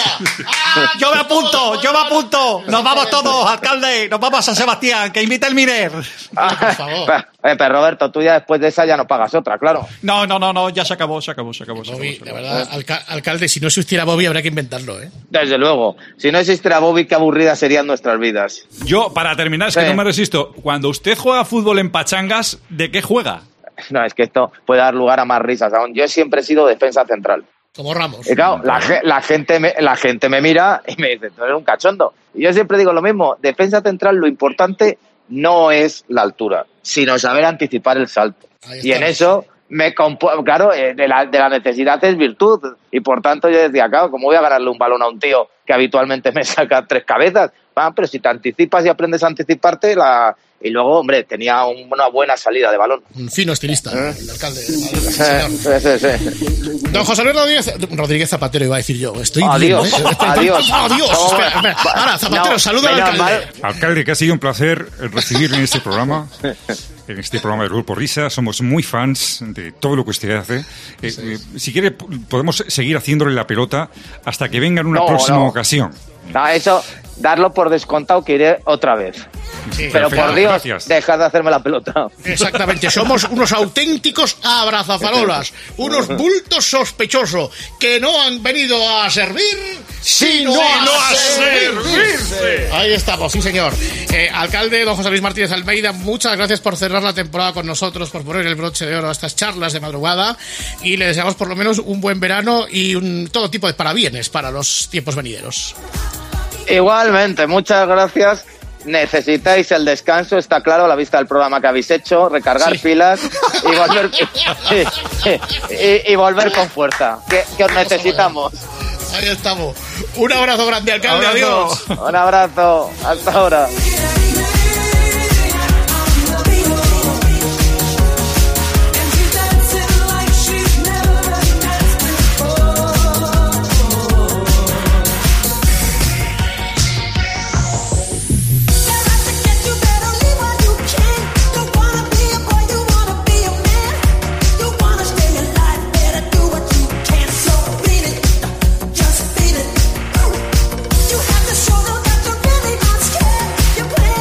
Yo me apunto. Nos vamos todos, alcalde. Nos vamos a San Sebastián, que invita el Miner. Por favor. Pero Roberto, tú ya después de esa ya no pagas otra, claro. No, ya se acabó. Bobby, la verdad, alcalde, si no existiera Bobby habría que inventarlo, ¿eh? Desde luego. Si no existiera Bobby, qué aburridas serían nuestras vidas. Yo, para terminar, es que no me resisto. Cuando usted juega fútbol en pachangas, ¿de qué juega? No, es que esto puede dar lugar a más risas aún. Yo siempre he sido defensa central. Como Ramos. Y claro, la gente me mira y me dice, tú eres un cachondo. Y yo siempre digo lo mismo, defensa central lo importante no es la altura, sino saber anticipar el salto. Y en eso, claro, de la necesidad es virtud. Y por tanto yo decía, claro, ¿cómo voy a ganarle un balón a un tío que habitualmente me saca 3 cabezas? Pero si te anticipas y aprendes a anticiparte, y luego, hombre, tenía una buena salida de balón. Un fino estilista, el alcalde. Sí. Don José Luis Rodríguez Zapatero, iba a decir yo. Adiós. Adiós. Espera. Ahora, Zapatero, saluda al alcalde. Alcalde, que ha sido un placer recibirle en este programa. En este programa del Grupo Risa, somos muy fans de todo lo que usted hace. Si quiere, podemos seguir haciéndole la pelota hasta que venga en una próxima ocasión. Eso, darlo por descontado que iré otra vez. Sí, pero por Dios, dejad de hacerme la pelota. Exactamente, somos unos auténticos abrazafarolas, unos bultos sospechosos que no han venido a servir, sino a servirse. Ahí estamos, sí señor. Alcalde don José Luis Martínez Almeida, muchas gracias por cerrar la temporada con nosotros, por poner el broche de oro a estas charlas de madrugada, y le deseamos por lo menos un buen verano y todo tipo de parabienes para los tiempos venideros. Igualmente, muchas gracias. Necesitáis el descanso, está claro, a la vista del programa que habéis hecho, recargar pilas y volver con fuerza, que os necesitamos. Ahí estamos. Un abrazo grande, alcalde. Adiós. Un abrazo. Hasta ahora. You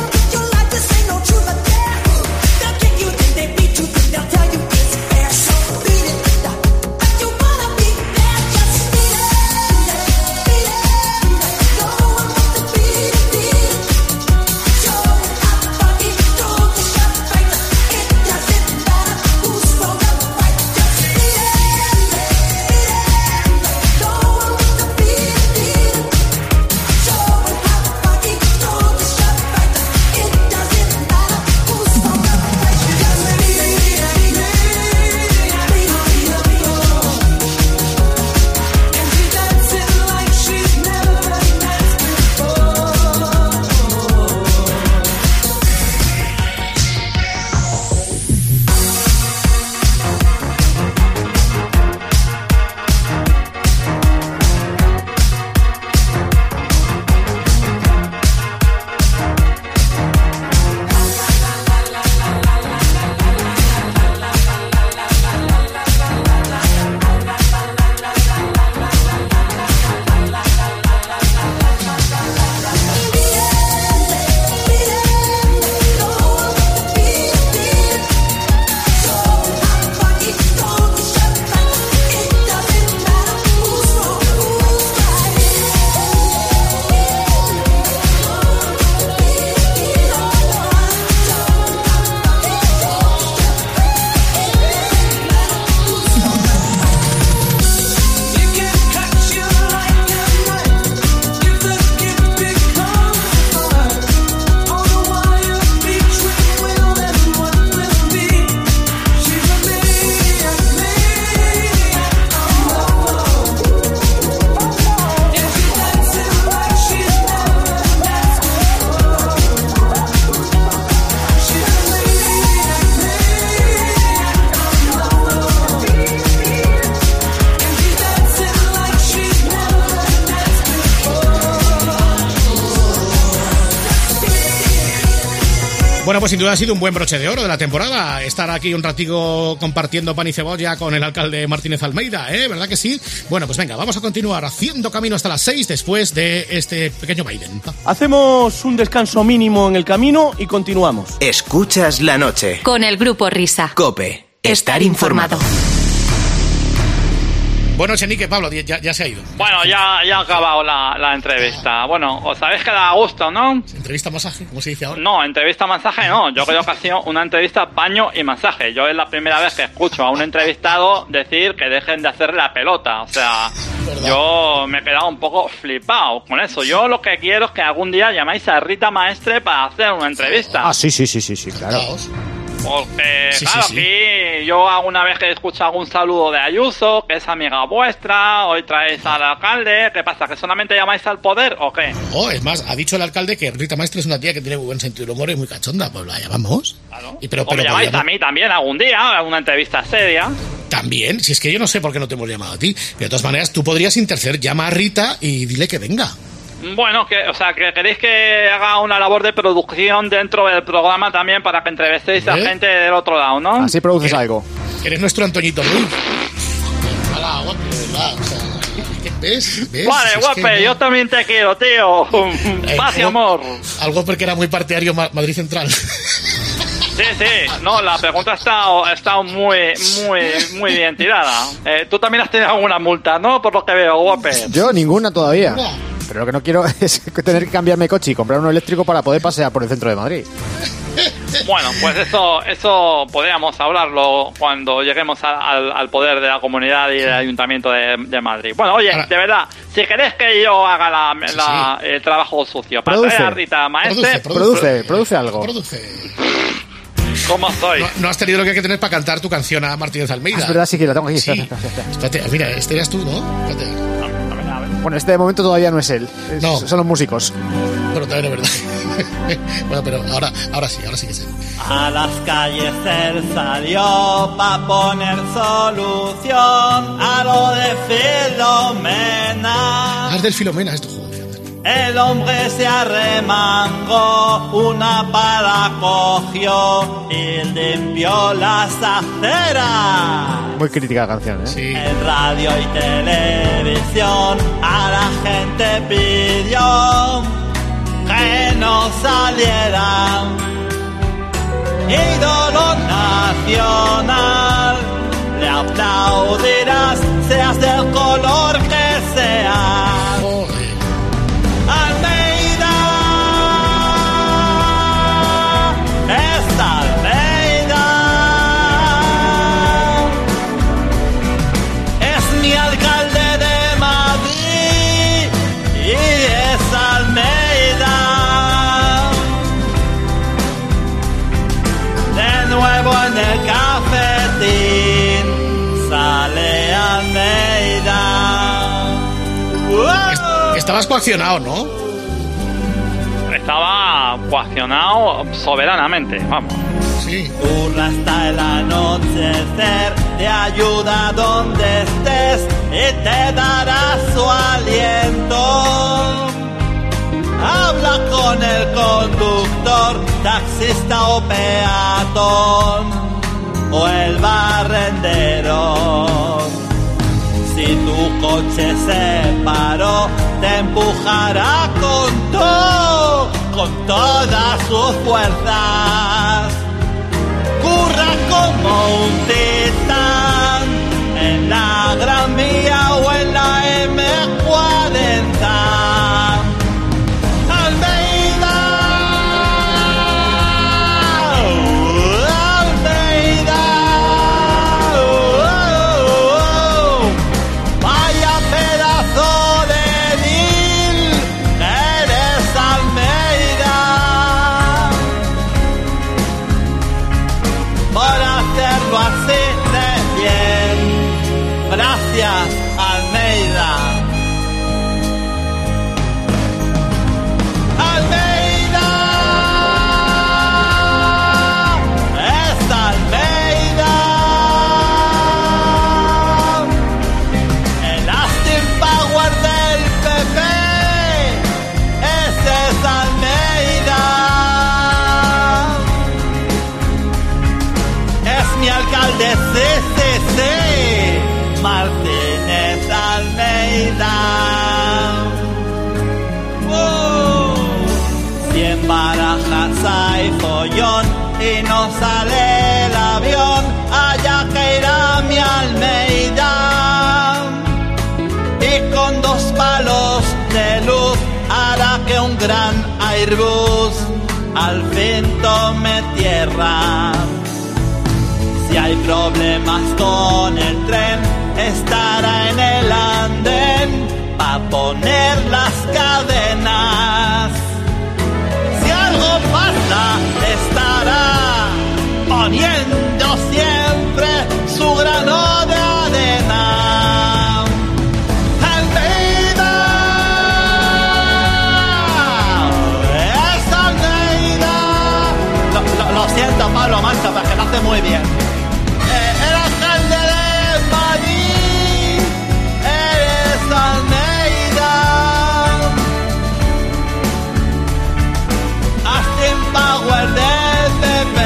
Bueno, pues sin duda ha sido un buen broche de oro de la temporada. Estar aquí un ratico compartiendo pan y cebolla con el alcalde Martínez Almeida, ¿eh? ¿Verdad que sí? Bueno, pues venga, vamos a continuar haciendo camino hasta las 6 después de este pequeño Biden. Hacemos un descanso mínimo en el camino y continuamos. Escuchas la noche. Con el Grupo Risa. COPE. Estar informado. Bueno, Chenique, Pablo, ya se ha ido. Bueno, ya ha acabado la entrevista. Bueno, os sabéis que da gusto, ¿no? ¿Entrevista masaje? ¿Cómo se dice ahora? No, entrevista masaje no. Yo creo que ha sido una entrevista baño y masaje. Yo es la primera vez que escucho a un entrevistado decir que dejen de hacer la pelota. O sea, yo me he quedado un poco flipado con eso. Yo lo que quiero es que algún día llamáis a Rita Maestre para hacer una entrevista. Ah, sí, claro. Porque, claro, aquí yo alguna vez que he escuchado algún saludo de Ayuso, que es amiga vuestra, hoy traéis al alcalde, ¿qué pasa? ¿Que solamente llamáis al poder o qué? Oh, es más, ha dicho el alcalde que Rita Maestre es una tía que tiene muy buen sentido del humor y muy cachonda, pues la llamamos. Claro. Pero me llamáis a mí también algún día, a una entrevista seria. También, si es que yo no sé por qué no te hemos llamado a ti, pero de todas maneras tú podrías interceder, llama a Rita y dile que venga. Bueno, que queréis que haga una labor de producción dentro del programa también para que entrevistéis a gente del otro lado, ¿no? Así produces algo. Eres nuestro Antoñito Ruiz. ¿Ves? Vale, guape, yo también te quiero, tío. Paz y amor. Algo porque era muy partidario Madrid Central. Sí, no, la pregunta ha estado muy bien tirada. Tú también has tenido alguna multa, ¿no? Por lo que veo, guape. Yo ninguna todavía. Pero lo que no quiero es tener que cambiarme coche y comprar uno eléctrico para poder pasear por el centro de Madrid. Bueno, pues eso podríamos hablarlo cuando lleguemos al poder de la comunidad y del Ayuntamiento de Madrid. Bueno, oye, de verdad, si querés que yo haga el trabajo sucio para traer a Rita Maestre... Produce algo. ¿Cómo soy? No has tenido lo que hay que tener para cantar tu canción a Martínez Almeida. Es verdad, sí que la tengo aquí. Sí. Espérate, mira, este eras tú, ¿no? Espérate. Bueno, este de momento todavía no es él. Son los músicos. Bueno, también es verdad. Bueno, pero ahora sí que es él. A las calles él salió pa' poner solución a lo de Filomena. Haz del Filomena esto, joder. El hombre se arremangó, una pala cogió y limpió las aceras. Muy crítica la canción, ¿eh? Sí. En radio y televisión a la gente pidió que no salieran. Ídolo nacional, le aplaudirás, seas del color que seas. En el cafetín sale Almeida. ¡Wow! Estabas coaccionado, ¿no? Estaba coaccionado soberanamente, vamos. Sí. Curra hasta el anochecer, te ayuda donde estés y te dará su aliento. Habla con el conductor, taxista o peatón, o el barrendero. Si tu coche se paró, te empujará con todas sus fuerzas. Curra como un titán en la Gran Vía o en la M40. follón y no sale el avión, allá que irá mi Almeida. Y con 2 palos de luz hará que un gran Airbus al fin tome tierra. Si hay problemas con el tren, estará en el andén pa' poner las cadenas. Si algo pasa, estará poniendo siempre su grano de arena. Almeida, es Almeida. Lo siento, Pablo Mancha, porque lo hace muy bien. El alcalde de Madrid, eres Almeida. Austin Power del PP,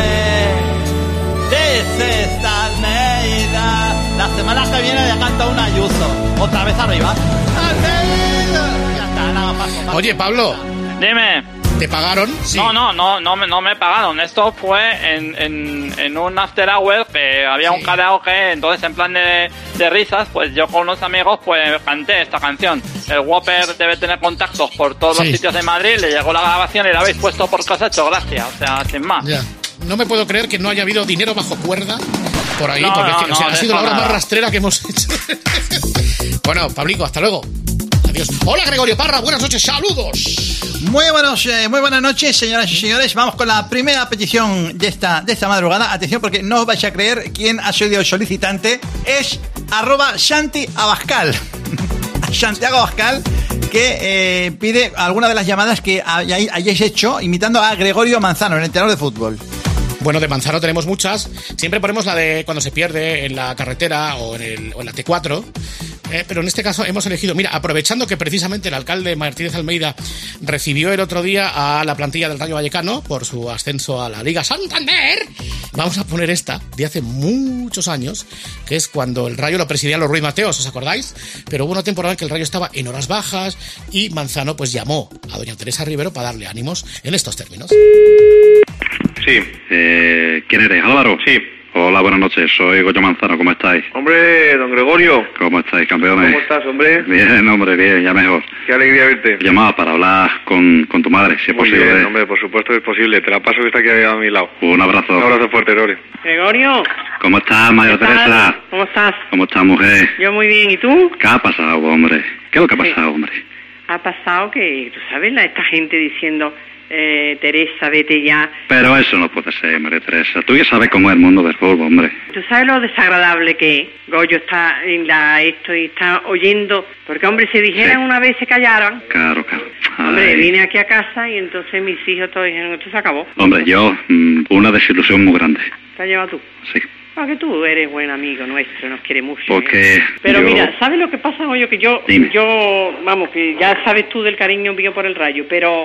dices Almeida. La semana que viene le canta un Ayuso, otra vez arriba. Almeida. Ya está, nada más. Oye, Pablo. Dime. ¿Te pagaron? Sí. No me pagaron. Esto fue en un after hour que había un karaoke, entonces en plan de risas, pues yo con unos amigos pues canté esta canción. El Whopper debe tener contactos por todos los sitios de Madrid, le llegó la grabación y la habéis puesto por casa hecho gracia, o sea, sin más. Ya. No me puedo creer que no haya habido dinero bajo cuerda por ahí, No, porque no, o sea, no, ha sido la hora nada. más rastrera que hemos hecho. Bueno, Pablico, hasta luego. Adiós. Hola, Gregorio Parra, buenas noches, saludos. Muy buenas noches, señoras y señores. Vamos con la primera petición de esta madrugada. Atención, porque no os vais a creer quién ha sido el solicitante. Es @Santi Abascal. Santiago Abascal, que pide alguna de las llamadas que hayáis hecho imitando a Gregorio Manzano, el entrenador de fútbol. Bueno, de Manzano tenemos muchas. Siempre ponemos la de cuando se pierde en la carretera o en la T4. Pero en este caso hemos elegido, mira, aprovechando que precisamente el alcalde Martínez Almeida recibió el otro día a la plantilla del Rayo Vallecano por su ascenso a la Liga Santander, vamos a poner esta de hace muchos años, que es cuando el Rayo lo presidían los Ruiz Mateos, ¿os acordáis? Pero hubo una temporada en que el Rayo estaba en horas bajas y Manzano pues llamó a doña Teresa Rivero para darle ánimos en estos términos. Sí. ¿Quién eres? ¿Álvaro? Sí. Hola, buenas noches. Soy Goyo Manzano. ¿Cómo estáis? Hombre, don Gregorio. ¿Cómo estáis, campeones? ¿Cómo estás, hombre? Bien, hombre, bien, ya mejor. Qué alegría verte. Llamaba para hablar con tu madre, si es Muy posible. bien, hombre, por supuesto que es posible. Te la paso que está aquí a mi lado. Un abrazo. Un abrazo fuerte, Gregorio. Gregorio. ¿Cómo estás, María ¿Qué tal? Teresa? ¿Cómo estás? ¿Cómo estás, mujer? Yo muy bien. ¿Y tú? ¿Qué ha pasado, hombre? ¿Qué es lo que ha pasado, hombre? Ha pasado que, tú sabes, esta gente diciendo, Teresa, vete ya. Pero eso no puede ser, María Teresa. Tú ya sabes cómo es el mundo del fútbol, hombre. Tú sabes lo desagradable que es. Goyo está en esto y está oyendo. Porque, hombre, si dijeran una vez se callaran. Claro. Hombre, Ay. vine aquí a casa y entonces mis hijos todos dijeron, esto se acabó. Hombre, yo, una desilusión muy grande. ¿Te has llevado tú? Sí. Porque tú eres buen amigo nuestro, nos quiere mucho. Porque Pero yo- mira, ¿sabes lo que pasa, Goyo? Que Dime. vamos, que ya sabes tú del cariño mío por el Rayo, pero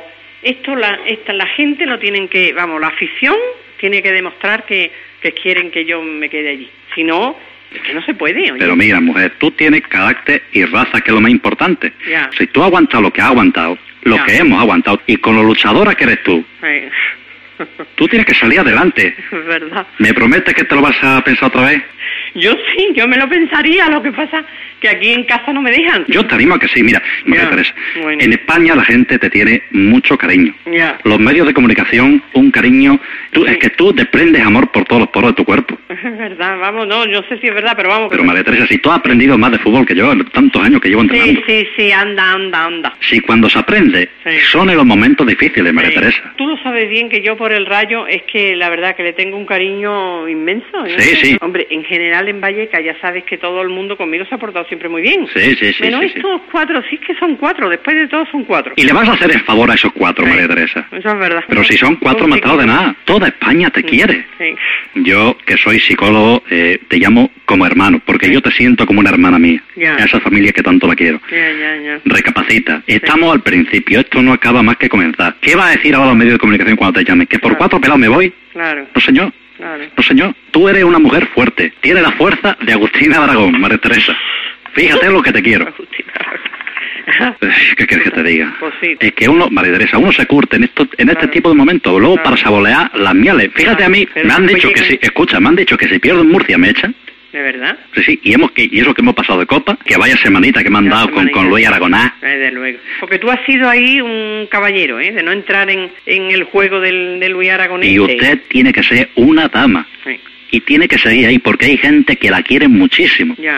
la gente lo tienen que, vamos, la afición tiene que demostrar que quieren que yo me quede allí. Si no, es que no se puede, oye. Pero mira, mujer, tú tienes carácter y raza, que es lo más importante. Ya. Si tú has aguantado lo que has aguantado, lo Ya. que hemos aguantado, y con lo luchadora que eres tú, Ay, tú tienes que salir adelante. es verdad. ¿Me prometes que te lo vas a pensar otra vez? Yo sí, yo me lo pensaría, lo que pasa que aquí en casa no me dejan. Yo te animo a que sí. Mira, María Ya. Teresa, Bueno. en España la gente te tiene mucho cariño. Ya. Los medios de comunicación, un cariño. Es que tú desprendes amor por todos los poros de tu cuerpo. Es verdad, vamos, no sé si es verdad, pero vamos. Pero María Teresa, si tú has aprendido más de fútbol que yo en tantos años que llevo entrenando. Sí, anda. Si cuando se aprende Sí. son en los momentos difíciles, María Sí. Teresa. Tú lo sabes bien que yo por el Rayo es que la verdad que le tengo un cariño inmenso. ¿eh? Sí. Hombre, en general en Vallecas ya sabes que todo el mundo conmigo se ha portado siempre muy bien. Sí. Menos sí. estos 4, sí que son 4, después de todo son 4. Y le vas a hacer el favor a esos 4, María Teresa. Eso es verdad. Pero si son 4 matados de nada. Toda España te quiere. Sí. Yo, que soy psicólogo, te llamo como hermano, porque yo te siento como una hermana mía. Ya. A esa familia que tanto la quiero. Ya. Recapacita. Estamos al principio, esto no acaba más que comenzar. ¿Qué va a decir ahora los medios de comunicación cuando te llamen? ¿Que por 4 pelados me voy? Claro. No, señor. No, señor. Tú eres una mujer fuerte. Tienes la fuerza de Agustina de Aragón, María Teresa. Fíjate lo que te quiero. ¿Qué quieres que te diga? Pues sí. Es que uno, María Teresa, uno se curte en este tipo de momentos, luego para saborear las mieles. Fíjate a mí, me han dicho que si, escucha, me han dicho que si pierdo en Murcia me echan. ¿De verdad? Sí, y eso que hemos pasado de copa, que vaya semanita que me han dado con Luis Aragonés. Desde luego. Porque tú has sido ahí un caballero, de no entrar en el juego de Luis Aragonés. Y usted tiene que ser una dama. Sí. Y tiene que seguir ahí, porque hay gente que la quiere muchísimo. Ya.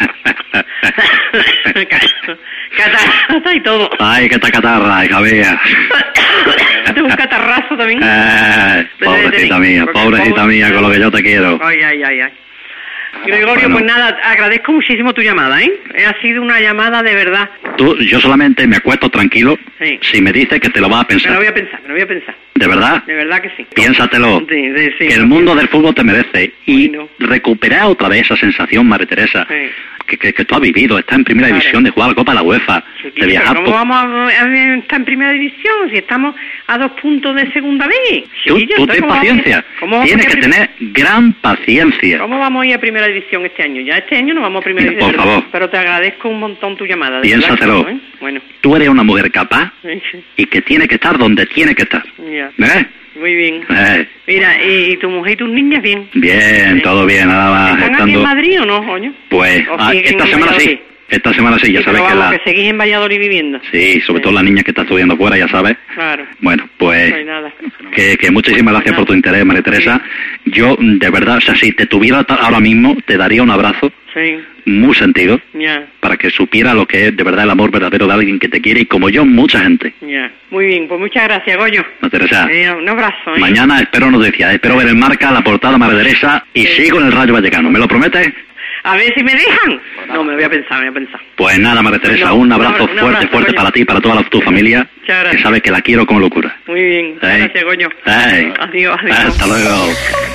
Catarrata y todo. Ay, que catarra, hija mía. Tengo un catarrazo también. Pobrecita mía, con lo que yo te quiero. Ay. Gregorio, pues nada, agradezco muchísimo tu llamada, Ha sido una llamada de verdad. Yo solamente me acuesto tranquilo si me dices que te lo vas a pensar. Me lo voy a pensar. ¿De verdad? De verdad que sí. Piénsatelo. Sí, que el mundo del fútbol te merece. Y recuperar otra vez esa sensación, María Teresa, que tú has vivido. Estás en primera división, de jugar la Copa de la UEFA, de viajar. ¿Cómo vamos a estar en primera división si estamos a 2 puntos de segunda vez? Tú ten paciencia. Tienes que tener gran paciencia. ¿Cómo vamos a ir a primera división este año? Ya este año no vamos a primera división. Por favor. Pero te agradezco un montón tu llamada. Piénsatelo. Verdad, Bueno. Tú eres una mujer capaz y que tiene que estar donde tiene que estar. Ya. Muy bien. Mira, ¿y tu mujer y tus niñas bien? Bien, todo bien, nada más. ¿Están aquí en Madrid o no, coño? Pues esta semana sí. Esta semana sí, ya sabes que que seguís en Valladolid viviendo. Sí, sobre todo la niña que está estudiando fuera, ya sabes. Claro. Bueno, pues No hay nada. que muchísimas gracias por tu interés, María Teresa. Yo, de verdad, o sea, si te tuviera ahora mismo, te daría un abrazo. Sí. Muy sentido. Ya. Para que supiera lo que es de verdad el amor verdadero de alguien que te quiere y como yo, mucha gente. Ya. Muy bien, pues muchas gracias, Goyo. María Teresa. Un abrazo. Mañana espero noticias, espero ver en Marca la portada María Teresa y sigo en el Rayo Vallecano. ¿Me lo prometes? A ver si me dejan. No, me voy a pensar. Pues nada, María Teresa, un abrazo fuerte para ti y para toda tu familia, que sabes que la quiero con locura. Muy bien, gracias, Goyo. Adiós. Hasta luego.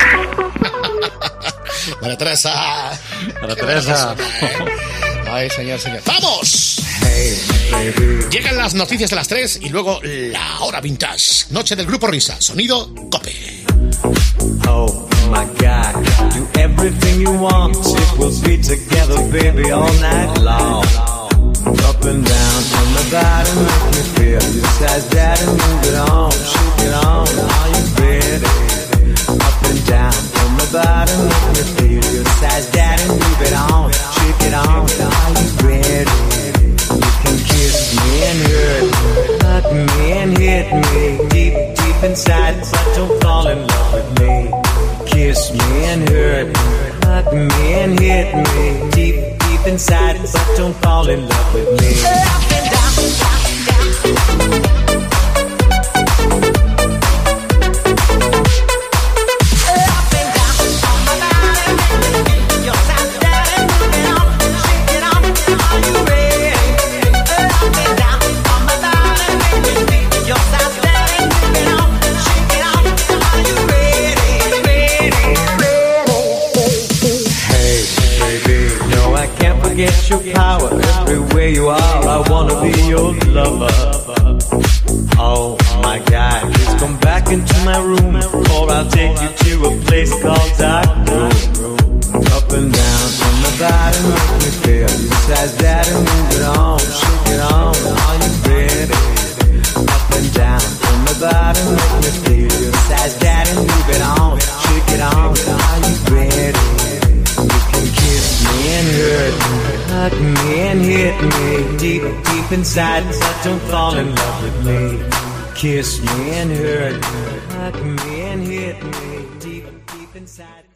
María Teresa. Ay, señor. ¡Vamos! Llegan las noticias de las 3 y luego la hora vintage. Noche del Grupo Risa. Sonido Cope. Oh my God, do everything you want. It will be together, baby, all night long. Up and down on my body, make me feel your size, daddy, move it on, shake it on. Are you ready? Up and down on my body, make me feel your size, daddy, move it on, shake it on. Are you ready? You can kiss me and hurt me, hug me and hit me deep inside, but don't fall in love with me. Kiss me and hurt me, hug me and hit me deep inside, but don't fall in love with me. Up and down, on my body, your size, daddy, move it on, shake it on. Are you ready? Up and down, on my body, your size, daddy, move it on, shake it on. Are you ready? Hey, baby, no, I can't forget your power. Everywhere you are, I wanna be your lover. Oh my God, please come back into my room, or I'll take you to a place called Dark Room. Up and down on my body, make me feel your size, daddy, move it on, shake it on. Are you ready? Up and down on my body, make me feel your size, daddy, move it on, shake it on. Are you ready? You can kiss me and hurt me, hug me and hit me deep inside, but don't fall in love with me. Kiss me and hurt me, hug me and hit me deep inside.